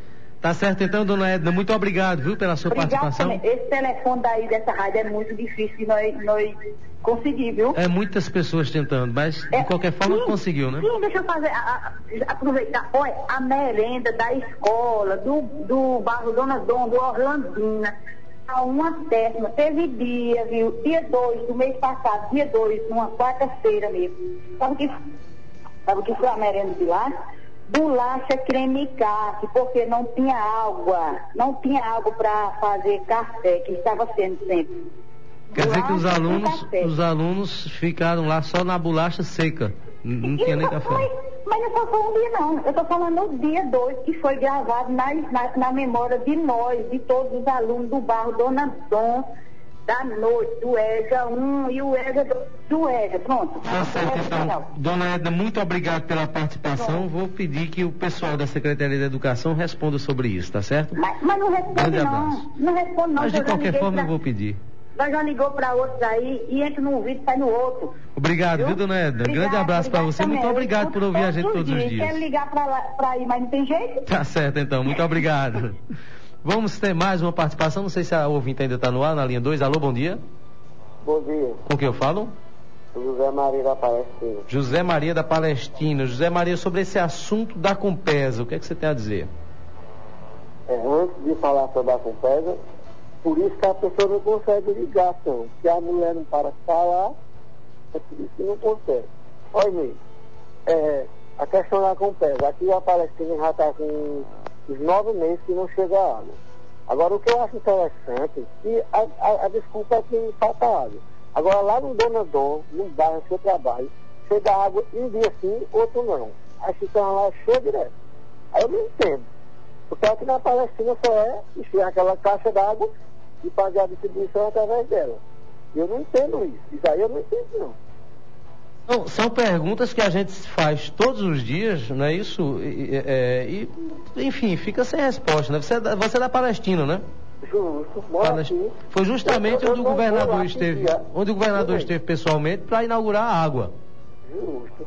Tá certo então, dona Edna. Muito obrigado, viu, pela sua Obrigado participação. também. Esse telefone daí dessa rádio é muito difícil de nós, nós conseguir, viu? É muitas pessoas tentando, mas de É, qualquer forma sim, conseguiu, né? Sim, deixa eu fazer, a- a- aproveitar. Olha, a merenda da escola, do, do bairro Dona Dom, do Orlandina, a uma décima. Teve dia, viu? Dia dois do mês passado, dia dois, numa quarta-feira mesmo. Sabe o que, sabe o que foi a merenda de lá? Bolacha creme café, porque não tinha água, não tinha água para fazer café, que estava sendo sempre. Quer dizer que os Bolacha com alunos, café. os alunos ficaram lá só na bolacha seca. N- Não E tinha nem não café. foi- mas não foi só um dia não, eu estou falando no dia dois, que foi gravado na, na, na memória de nós, de todos os alunos do bairro Dona Dom, da noite, do EJA um e o EJA do, do EJA, pronto. Tá certo, então. Dona Edna, muito obrigado pela participação. Vou pedir que o pessoal da Secretaria da Educação responda sobre isso, tá certo? Mas, mas não responde Grande não, abraço. não responde não. Mas de eu já qualquer liguei forma pra- eu vou pedir. Nós já ligou para outros aí e entra num vídeo e sai no outro. Obrigado, viu, dona Edna? Obrigado, Grande abraço para obrigado você. Muito também. obrigado Eu por ouvir a gente escuto todos os dias. Quero ligar para lá, para aí, mas não tem jeito. Tá certo, então. Muito obrigado. Vamos ter mais uma participação. Não sei se a ouvinte ainda está no ar, na linha dois. Alô, bom dia. Bom dia. Com quem eu falo? José Maria da Palestina. José Maria da Palestina. José Maria, sobre esse assunto da Compesa, o que é que você tem a dizer? É, antes de falar sobre a Compesa, por isso que a pessoa não consegue ligar, então. Se a mulher não para de falar, é por isso que não consegue. Olha aí, é, a questão da Compesa, aqui a Palestina já está com uns nove meses que não chega água. Agora, o que eu acho interessante, que a, a, a desculpa é que falta água. Agora, lá no Dona Dom, no bairro que eu trabalho, chega água um dia sim, outro não. Aí fica lá cheio direto. Aí eu não entendo. Porque aqui na Palestina só é encher aquela caixa d'água e fazer a distribuição através dela. Eu não entendo isso. Isso aí eu não entendo, não. Não, são perguntas que a gente faz todos os dias, não é isso? E, é, e, enfim, fica sem resposta, né? Você é da, você é da Palestina, né? Justo, mora aqui. Foi justamente eu, eu, onde eu o governador lá, esteve, dia. onde o governador esteve pessoalmente para inaugurar a água. Justo.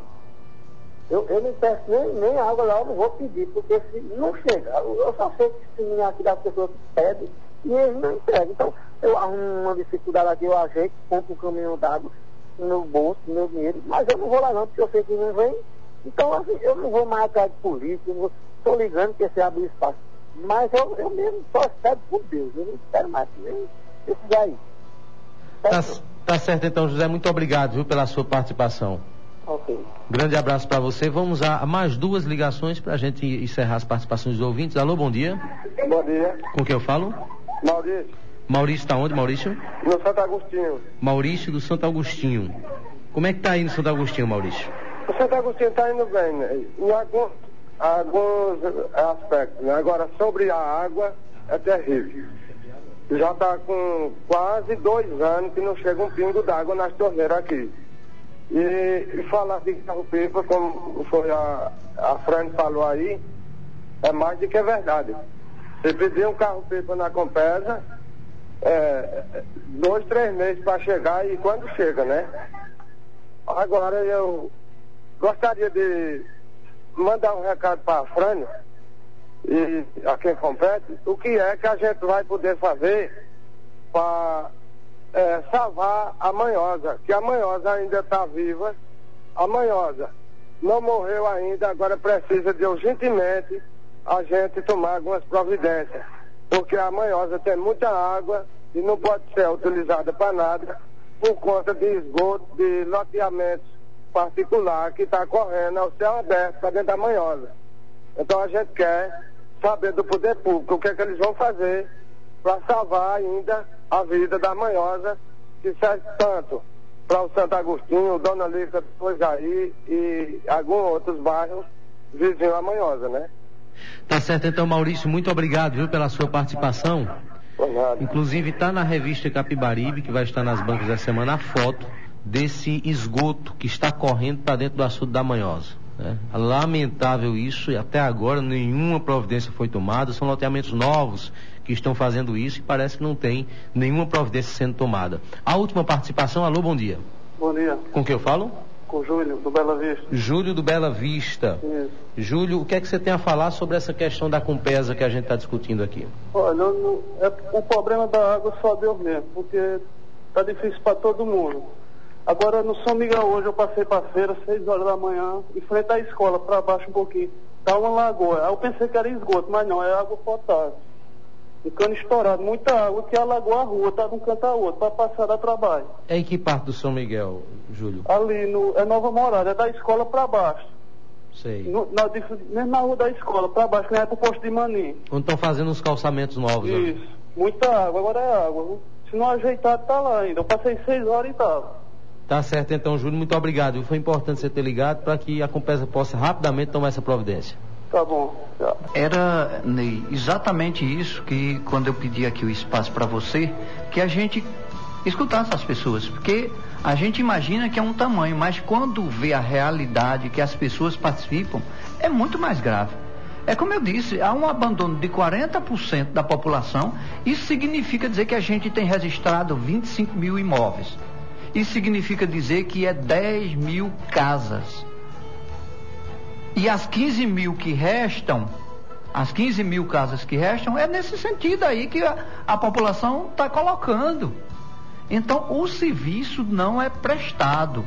Eu, eu não peço nem, nem água lá, eu não vou pedir, porque se não chega, eu só sei que se aqui das pessoas que pedem e eles não entregam. Então, eu arrumo uma dificuldade aqui, eu ajeito, compro um caminhão d'água no meu bolso, no meu dinheiro, mas eu não vou lá não, porque eu sei que não vem. Então, assim, eu não vou mais atrás de polícia, eu estou ligando que você abre espaço. Mas eu, eu mesmo só espero por Deus, eu não espero mais nem esses aí. Tá, tá certo então, José, muito obrigado, viu, pela sua participação. Ok. Grande abraço para você. Vamos a mais duas ligações para a gente encerrar as participações dos ouvintes. Alô, bom dia. Bom dia. Com quem eu falo? Maurício. Maurício está onde, Maurício? No Santo Agostinho. Maurício do Santo Agostinho. Como é que está aí no Santo Agostinho, Maurício? O Santo Agostinho está indo bem, né? Em alguns, alguns aspectos, né? Agora, sobre a água, é terrível. Já está com quase dois anos que não chega um pingo d'água nas torneiras aqui. E, e falar de carro-pipa, como foi a, a Fran falou aí, é mais do que verdade. Você pedir um carro-pipa na Compesa, é, dois, três meses para chegar e quando chega, né? Agora eu gostaria de mandar um recado para a Fran e a quem compete, o que é que a gente vai poder fazer para É, salvar a Manhosa, que a Manhosa ainda está viva, a Manhosa não morreu ainda, agora precisa de urgentemente a gente tomar algumas providências, porque a Manhosa tem muita água e não pode ser utilizada para nada por conta de esgoto, de loteamentos particular que está correndo ao céu aberto para dentro da Manhosa. Então a gente quer saber do poder público o que é que eles vão fazer para salvar ainda a vida da Manhosa, que serve tanto para o Santo Agostinho, Dona Lícia do Pojaí e alguns outros bairros vizinhos à Manhosa, né? Tá certo então, Maurício, muito obrigado, viu, pela sua participação. Inclusive está na revista Capibaribe, que vai estar nas bancas da semana, a foto desse esgoto que está correndo para dentro do açude da Manhosa. Né? Lamentável isso, e até agora nenhuma providência foi tomada, são loteamentos novos que estão fazendo isso e parece que não tem nenhuma providência sendo tomada. A última participação, alô, bom dia. Bom dia. Com quem eu falo? Com o Júlio, do Bela Vista. Júlio do Bela Vista. Isso. Júlio, o que é que você tem a falar sobre essa questão da Compesa que a gente está discutindo aqui? Olha, eu não, é, o problema da água só Deus mesmo, porque tá difícil para todo mundo. Agora, no São Miguel hoje, eu passei para a feira, seis horas da manhã, em frente à escola, para baixo um pouquinho. Tá uma lagoa. Aí eu pensei que era esgoto, mas não, é água potável. Um cano estourado, muita água que alagou a rua, tá de um canto a outro, para passar a trabalho. É em que parte do São Miguel, Júlio? Ali, no, é Nova Morada, é da escola para baixo. Sei. No, na, mesmo na rua da escola, para baixo, que é pro posto de Manim. Onde estão fazendo os calçamentos novos. Isso, ali. Muita água, agora é água. Se não ajeitado, tá lá ainda. Eu passei seis horas e tava. Tá certo então, Júlio, muito obrigado. Foi importante você ter ligado para que a Compesa possa rapidamente tomar essa providência. Tá bom. Já. Era, Ney, exatamente isso que, quando eu pedi aqui o espaço para você, que a gente escutasse as pessoas, porque a gente imagina que é um tamanho, mas quando vê a realidade que as pessoas participam, é muito mais grave. É como eu disse, há um abandono de quarenta por cento da população. Isso significa dizer que a gente tem registrado vinte e cinco mil imóveis. Isso significa dizer que é dez mil casas. E as quinze mil que restam, as quinze mil casas que restam, é nesse sentido aí que a, a população está colocando. Então, o serviço não é prestado.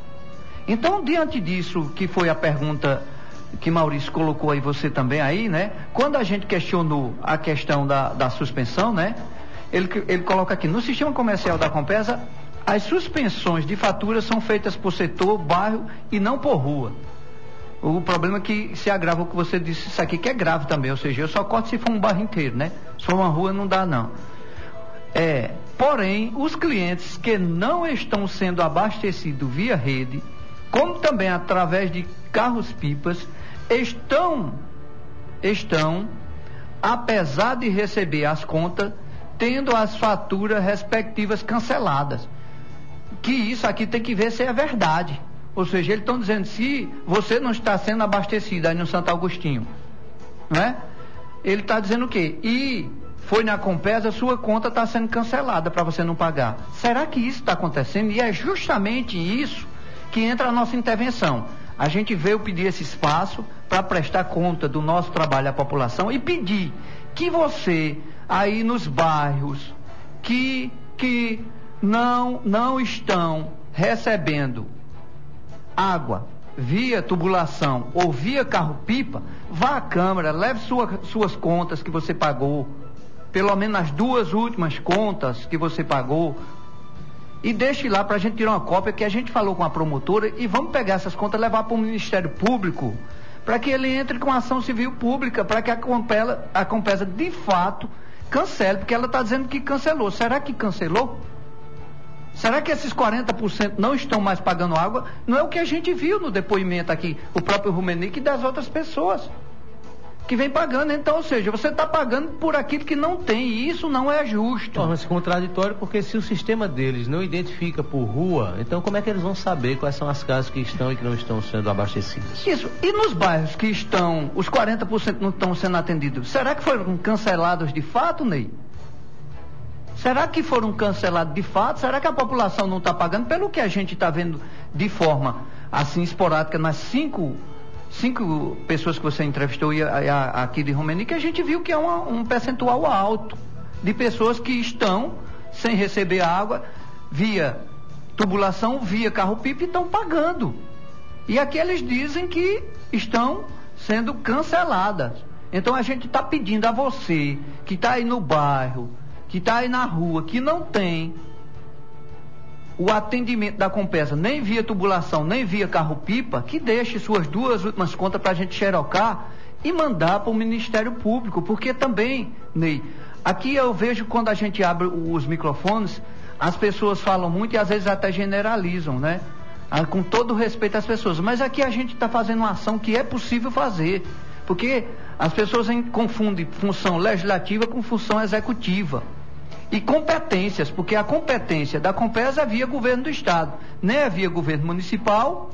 Então, diante disso, que foi a pergunta que Maurício colocou aí, você também aí, né? Quando a gente questionou a questão da, da suspensão, né? Ele, ele coloca aqui, no sistema comercial da Compesa, as suspensões de faturas são feitas por setor, bairro e não por rua. O problema é que se agrava o que você disse, isso aqui que é grave também, ou seja, eu só corto se for um bairro inteiro, né? Se for uma rua não dá não. É, porém, os clientes que não estão sendo abastecidos via rede, como também através de carros-pipas, estão, estão, apesar de receber as contas, tendo as faturas respectivas canceladas. Que isso aqui tem que ver se é verdade. Ou seja, eles estão dizendo, se você não está sendo abastecido aí no Santo Agostinho, não é? Ele está dizendo o quê? E foi na Compesa, sua conta está sendo cancelada para você não pagar. Será que isso está acontecendo? E é justamente isso que entra a nossa intervenção. A gente veio pedir esse espaço para prestar conta do nosso trabalho à população e pedir que você, aí nos bairros, que, que não, não estão recebendo água via tubulação ou via carro-pipa, vá à Câmara, leve sua, suas contas que você pagou, pelo menos as duas últimas contas que você pagou, e deixe lá para a gente tirar uma cópia, que a gente falou com a promotora, e vamos pegar essas contas e levar para o Ministério Público, para que ele entre com ação civil pública, para que a Compesa, a Compesa de fato cancele, porque ela está dizendo que cancelou. Será que cancelou? Será que esses quarenta por cento não estão mais pagando água? Não é o que a gente viu no depoimento aqui, o próprio Rumenique e das outras pessoas que vem pagando. Então, ou seja, você está pagando por aquilo que não tem, e isso não é justo. Torna-se contraditório, porque se o sistema deles não identifica por rua, então como é que eles vão saber quais são as casas que estão e que não estão sendo abastecidas? Isso. E nos bairros que estão, os quarenta por cento não estão sendo atendidos, será que foram cancelados de fato, Ney? Será que foram cancelados de fato? Será que a população não está pagando? Pelo que a gente está vendo de forma assim esporádica nas cinco cinco pessoas que você entrevistou e a, a, aqui de Rumenique, a gente viu que é uma, um percentual alto de pessoas que estão sem receber água via tubulação, via carro-pipa, e estão pagando. E aqui eles dizem que estão sendo canceladas. Então a gente está pedindo a você que está aí no bairro, que está aí na rua, que não tem o atendimento da Compesa, nem via tubulação, nem via carro-pipa, que deixe suas duas últimas contas para a gente xerocar e mandar para o Ministério Público, porque também, Ney, aqui eu vejo quando a gente abre os microfones, as pessoas falam muito e às vezes até generalizam, né? Ah, com todo respeito às pessoas, mas aqui a gente está fazendo uma ação que é possível fazer, porque as pessoas confundem função legislativa com função executiva. E competências, porque a competência da Compesa é via governo do estado, nem é via governo municipal,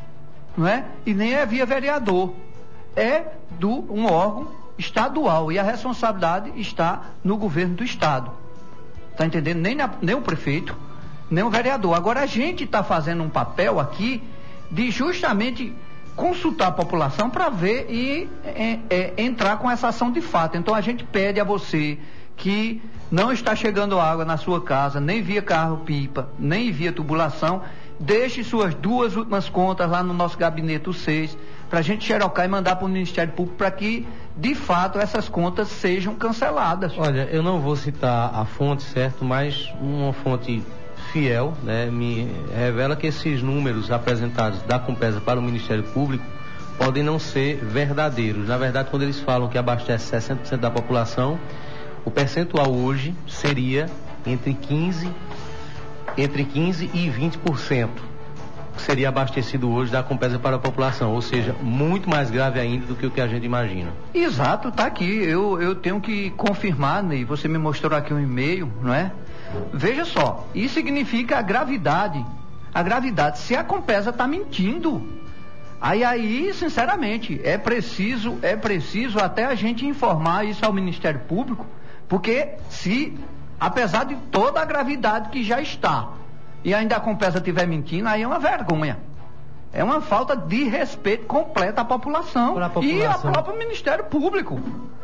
não é? E nem é via vereador, é do um órgão estadual, e a responsabilidade está no governo do estado, tá entendendo? Nem, na, nem o prefeito, nem o vereador. Agora a gente está fazendo um papel aqui de justamente consultar a população para ver e é, é, entrar com essa ação de fato. Então a gente pede a você que não está chegando água na sua casa, nem via carro-pipa, nem via tubulação, deixe suas duas últimas contas lá no nosso gabinete, o seis, para a gente xerocar e mandar para o Ministério Público para que, de fato, essas contas sejam canceladas. Olha, eu não vou citar a fonte, certo, mas uma fonte fiel, né, me revela que esses números apresentados da Compesa para o Ministério Público podem não ser verdadeiros. Na verdade, quando eles falam que abastece sessenta por cento da população, o percentual hoje seria entre quinze, entre quinze e vinte por cento, que seria abastecido hoje da Compesa para a população, ou seja, muito mais grave ainda do que o que a gente imagina. Exato, tá aqui, eu, eu tenho que confirmar, Ney, você me mostrou aqui um e-mail, não é? Veja só, isso significa a gravidade, a gravidade, se a Compesa está mentindo, aí, aí, sinceramente, é preciso, é preciso até a gente informar isso ao Ministério Público, porque se, apesar de toda a gravidade que já está, e ainda a Compesa estiver mentindo, aí é uma vergonha. É uma falta de respeito completa à população, população. E ao próprio Ministério Público.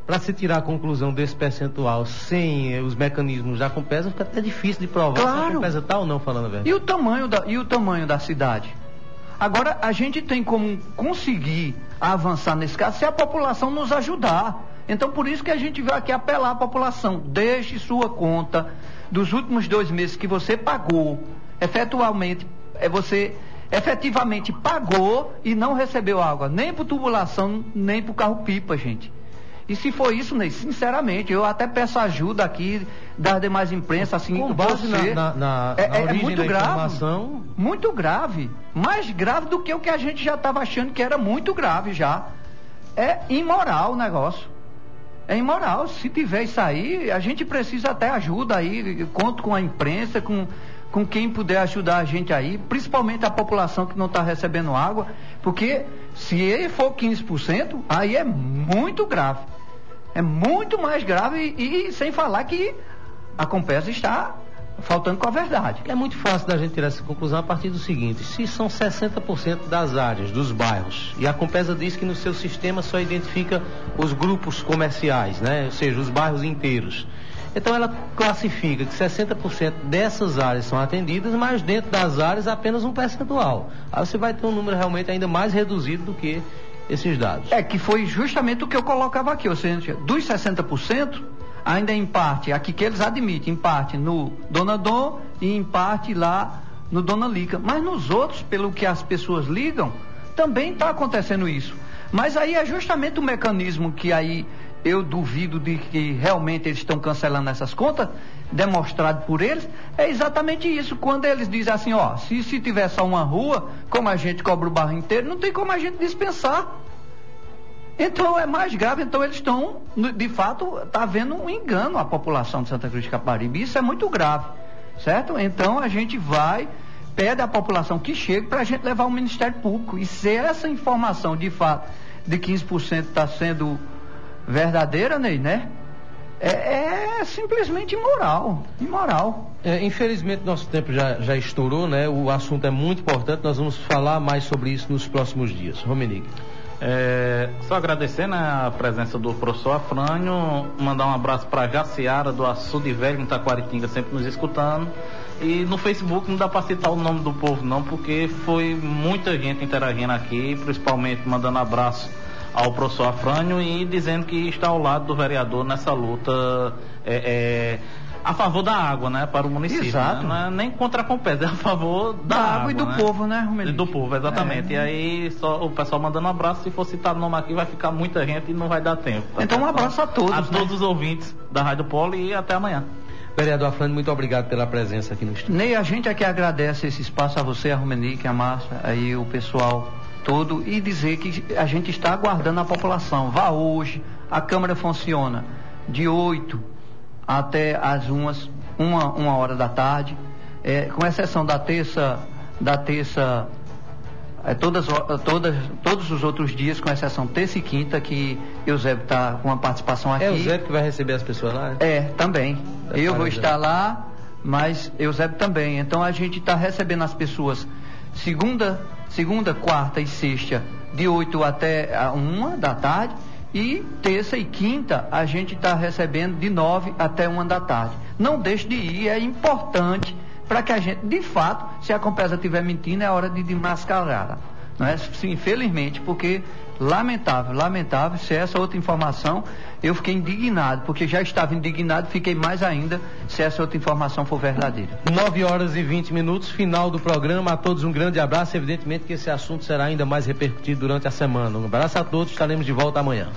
para se tirar a conclusão desse percentual sem os mecanismos da Compesa, fica até difícil de provar claro. se a Compesa está ou não falando a verdade. E o tamanho da, e o tamanho da cidade? Agora, a gente tem como conseguir avançar nesse caso se a população nos ajudar. Então, por isso que a gente veio aqui apelar à população. Deixe sua conta dos últimos dois meses que você pagou, efetualmente, é você efetivamente pagou e não recebeu água, nem por tubulação, nem por carro-pipa, gente. E se for isso, Ney, sinceramente, eu até peço ajuda aqui das demais imprensa, assim, com base você, na, na, é, na é, origem é muito da grave, informação. muito grave, mais grave do que o que a gente já estava achando que era muito grave já. É imoral o negócio. É imoral. Se tiver isso aí, a gente precisa até ajuda aí, conto com a imprensa, com, com quem puder ajudar a gente aí, principalmente a população que não está recebendo água, porque se ele for quinze por cento, aí é muito grave. É muito mais grave e, e sem falar que a Compesa está faltando com a verdade. É muito fácil da gente tirar essa conclusão a partir do seguinte: se são sessenta por cento das áreas, dos bairros, e a Compesa diz que no seu sistema só identifica os grupos comerciais, né? Ou seja, os bairros inteiros. Então ela classifica que sessenta por cento dessas áreas são atendidas, mas dentro das áreas apenas um percentual. Aí você vai ter um número realmente ainda mais reduzido do que esses dados. É que foi justamente o que eu colocava aqui, ou seja, dos sessenta por cento, ainda em parte, aqui que eles admitem, em parte no Dona Dom e em parte lá no Dona Lica. Mas nos outros, pelo que as pessoas ligam, também está acontecendo isso. Mas aí é justamente o mecanismo que aí eu duvido de que realmente eles estão cancelando essas contas, demonstrado por eles, é exatamente isso. Quando eles dizem assim, ó, se, se tiver só uma rua, como a gente cobra o bairro inteiro, não tem como a gente dispensar. Então é mais grave. Então eles estão, de fato, está havendo um engano à população de Santa Cruz de Caparibe. Isso é muito grave, certo? Então a gente vai, pede à população que chegue para a gente levar ao Ministério Público. E se essa informação, de fato, de quinze por cento está sendo verdadeira, Ney, né? É, é simplesmente imoral, imoral. É, infelizmente nosso tempo já, já estourou, né? O assunto é muito importante, nós vamos falar mais sobre isso nos próximos dias. Romenick. É, só agradecer, né, a presença do professor Afrânio, mandar um abraço para a Jaciara do Açude Velho, em Taquaritinga, sempre nos escutando. E no Facebook não dá para citar o nome do povo não, porque foi muita gente interagindo aqui, principalmente mandando abraço ao professor Afrânio e dizendo que está ao lado do vereador nessa luta é, é, a favor da água, né, para o município. Exato. Né? Não é nem contra a Compesa, é a favor da, da água, água e do né? povo, né, Romero? E do povo, exatamente. É. E aí só o pessoal mandando um abraço, se for citar o nome aqui vai ficar muita gente e não vai dar tempo. Tá? Então um abraço a todos. A né? todos os ouvintes da Rádio Polo e até amanhã. Vereador Afrânio, muito obrigado pela presença aqui no estúdio. Ney, a gente aqui agradece esse espaço a você, a Romenick, a Márcia, aí o pessoal todo, e dizer que a gente está aguardando a população. Vá hoje, a Câmara funciona de oito até as umas, uma, uma hora da tarde, é, com exceção da terça, da terça, é, todas, todas, todos os outros dias, com exceção terça e quinta, que Eusébio está com uma participação aqui. É o Eusébio que vai receber as pessoas lá? É, também. É, eu vou estar lá, mas Eusébio também. Então a gente está recebendo as pessoas segunda, segunda, quarta e sexta, de oito até a uma da tarde, e terça e quinta a gente está recebendo de nove até uma da tarde. Não deixe de ir, é importante para que a gente, de fato, se a Compesa estiver mentindo, é hora de desmascarar. Não é? Sim, infelizmente, porque lamentável, lamentável, se essa outra informação, eu fiquei indignado, porque já estava indignado, fiquei mais ainda se essa outra informação for verdadeira. nove horas e vinte minutos, final do programa. A todos um grande abraço. Evidentemente que esse assunto será ainda mais repercutido durante a semana. Um abraço a todos, estaremos de volta amanhã.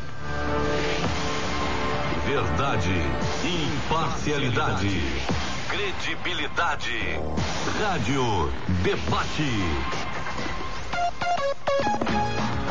Verdade, imparcialidade, credibilidade. Rádio Debate.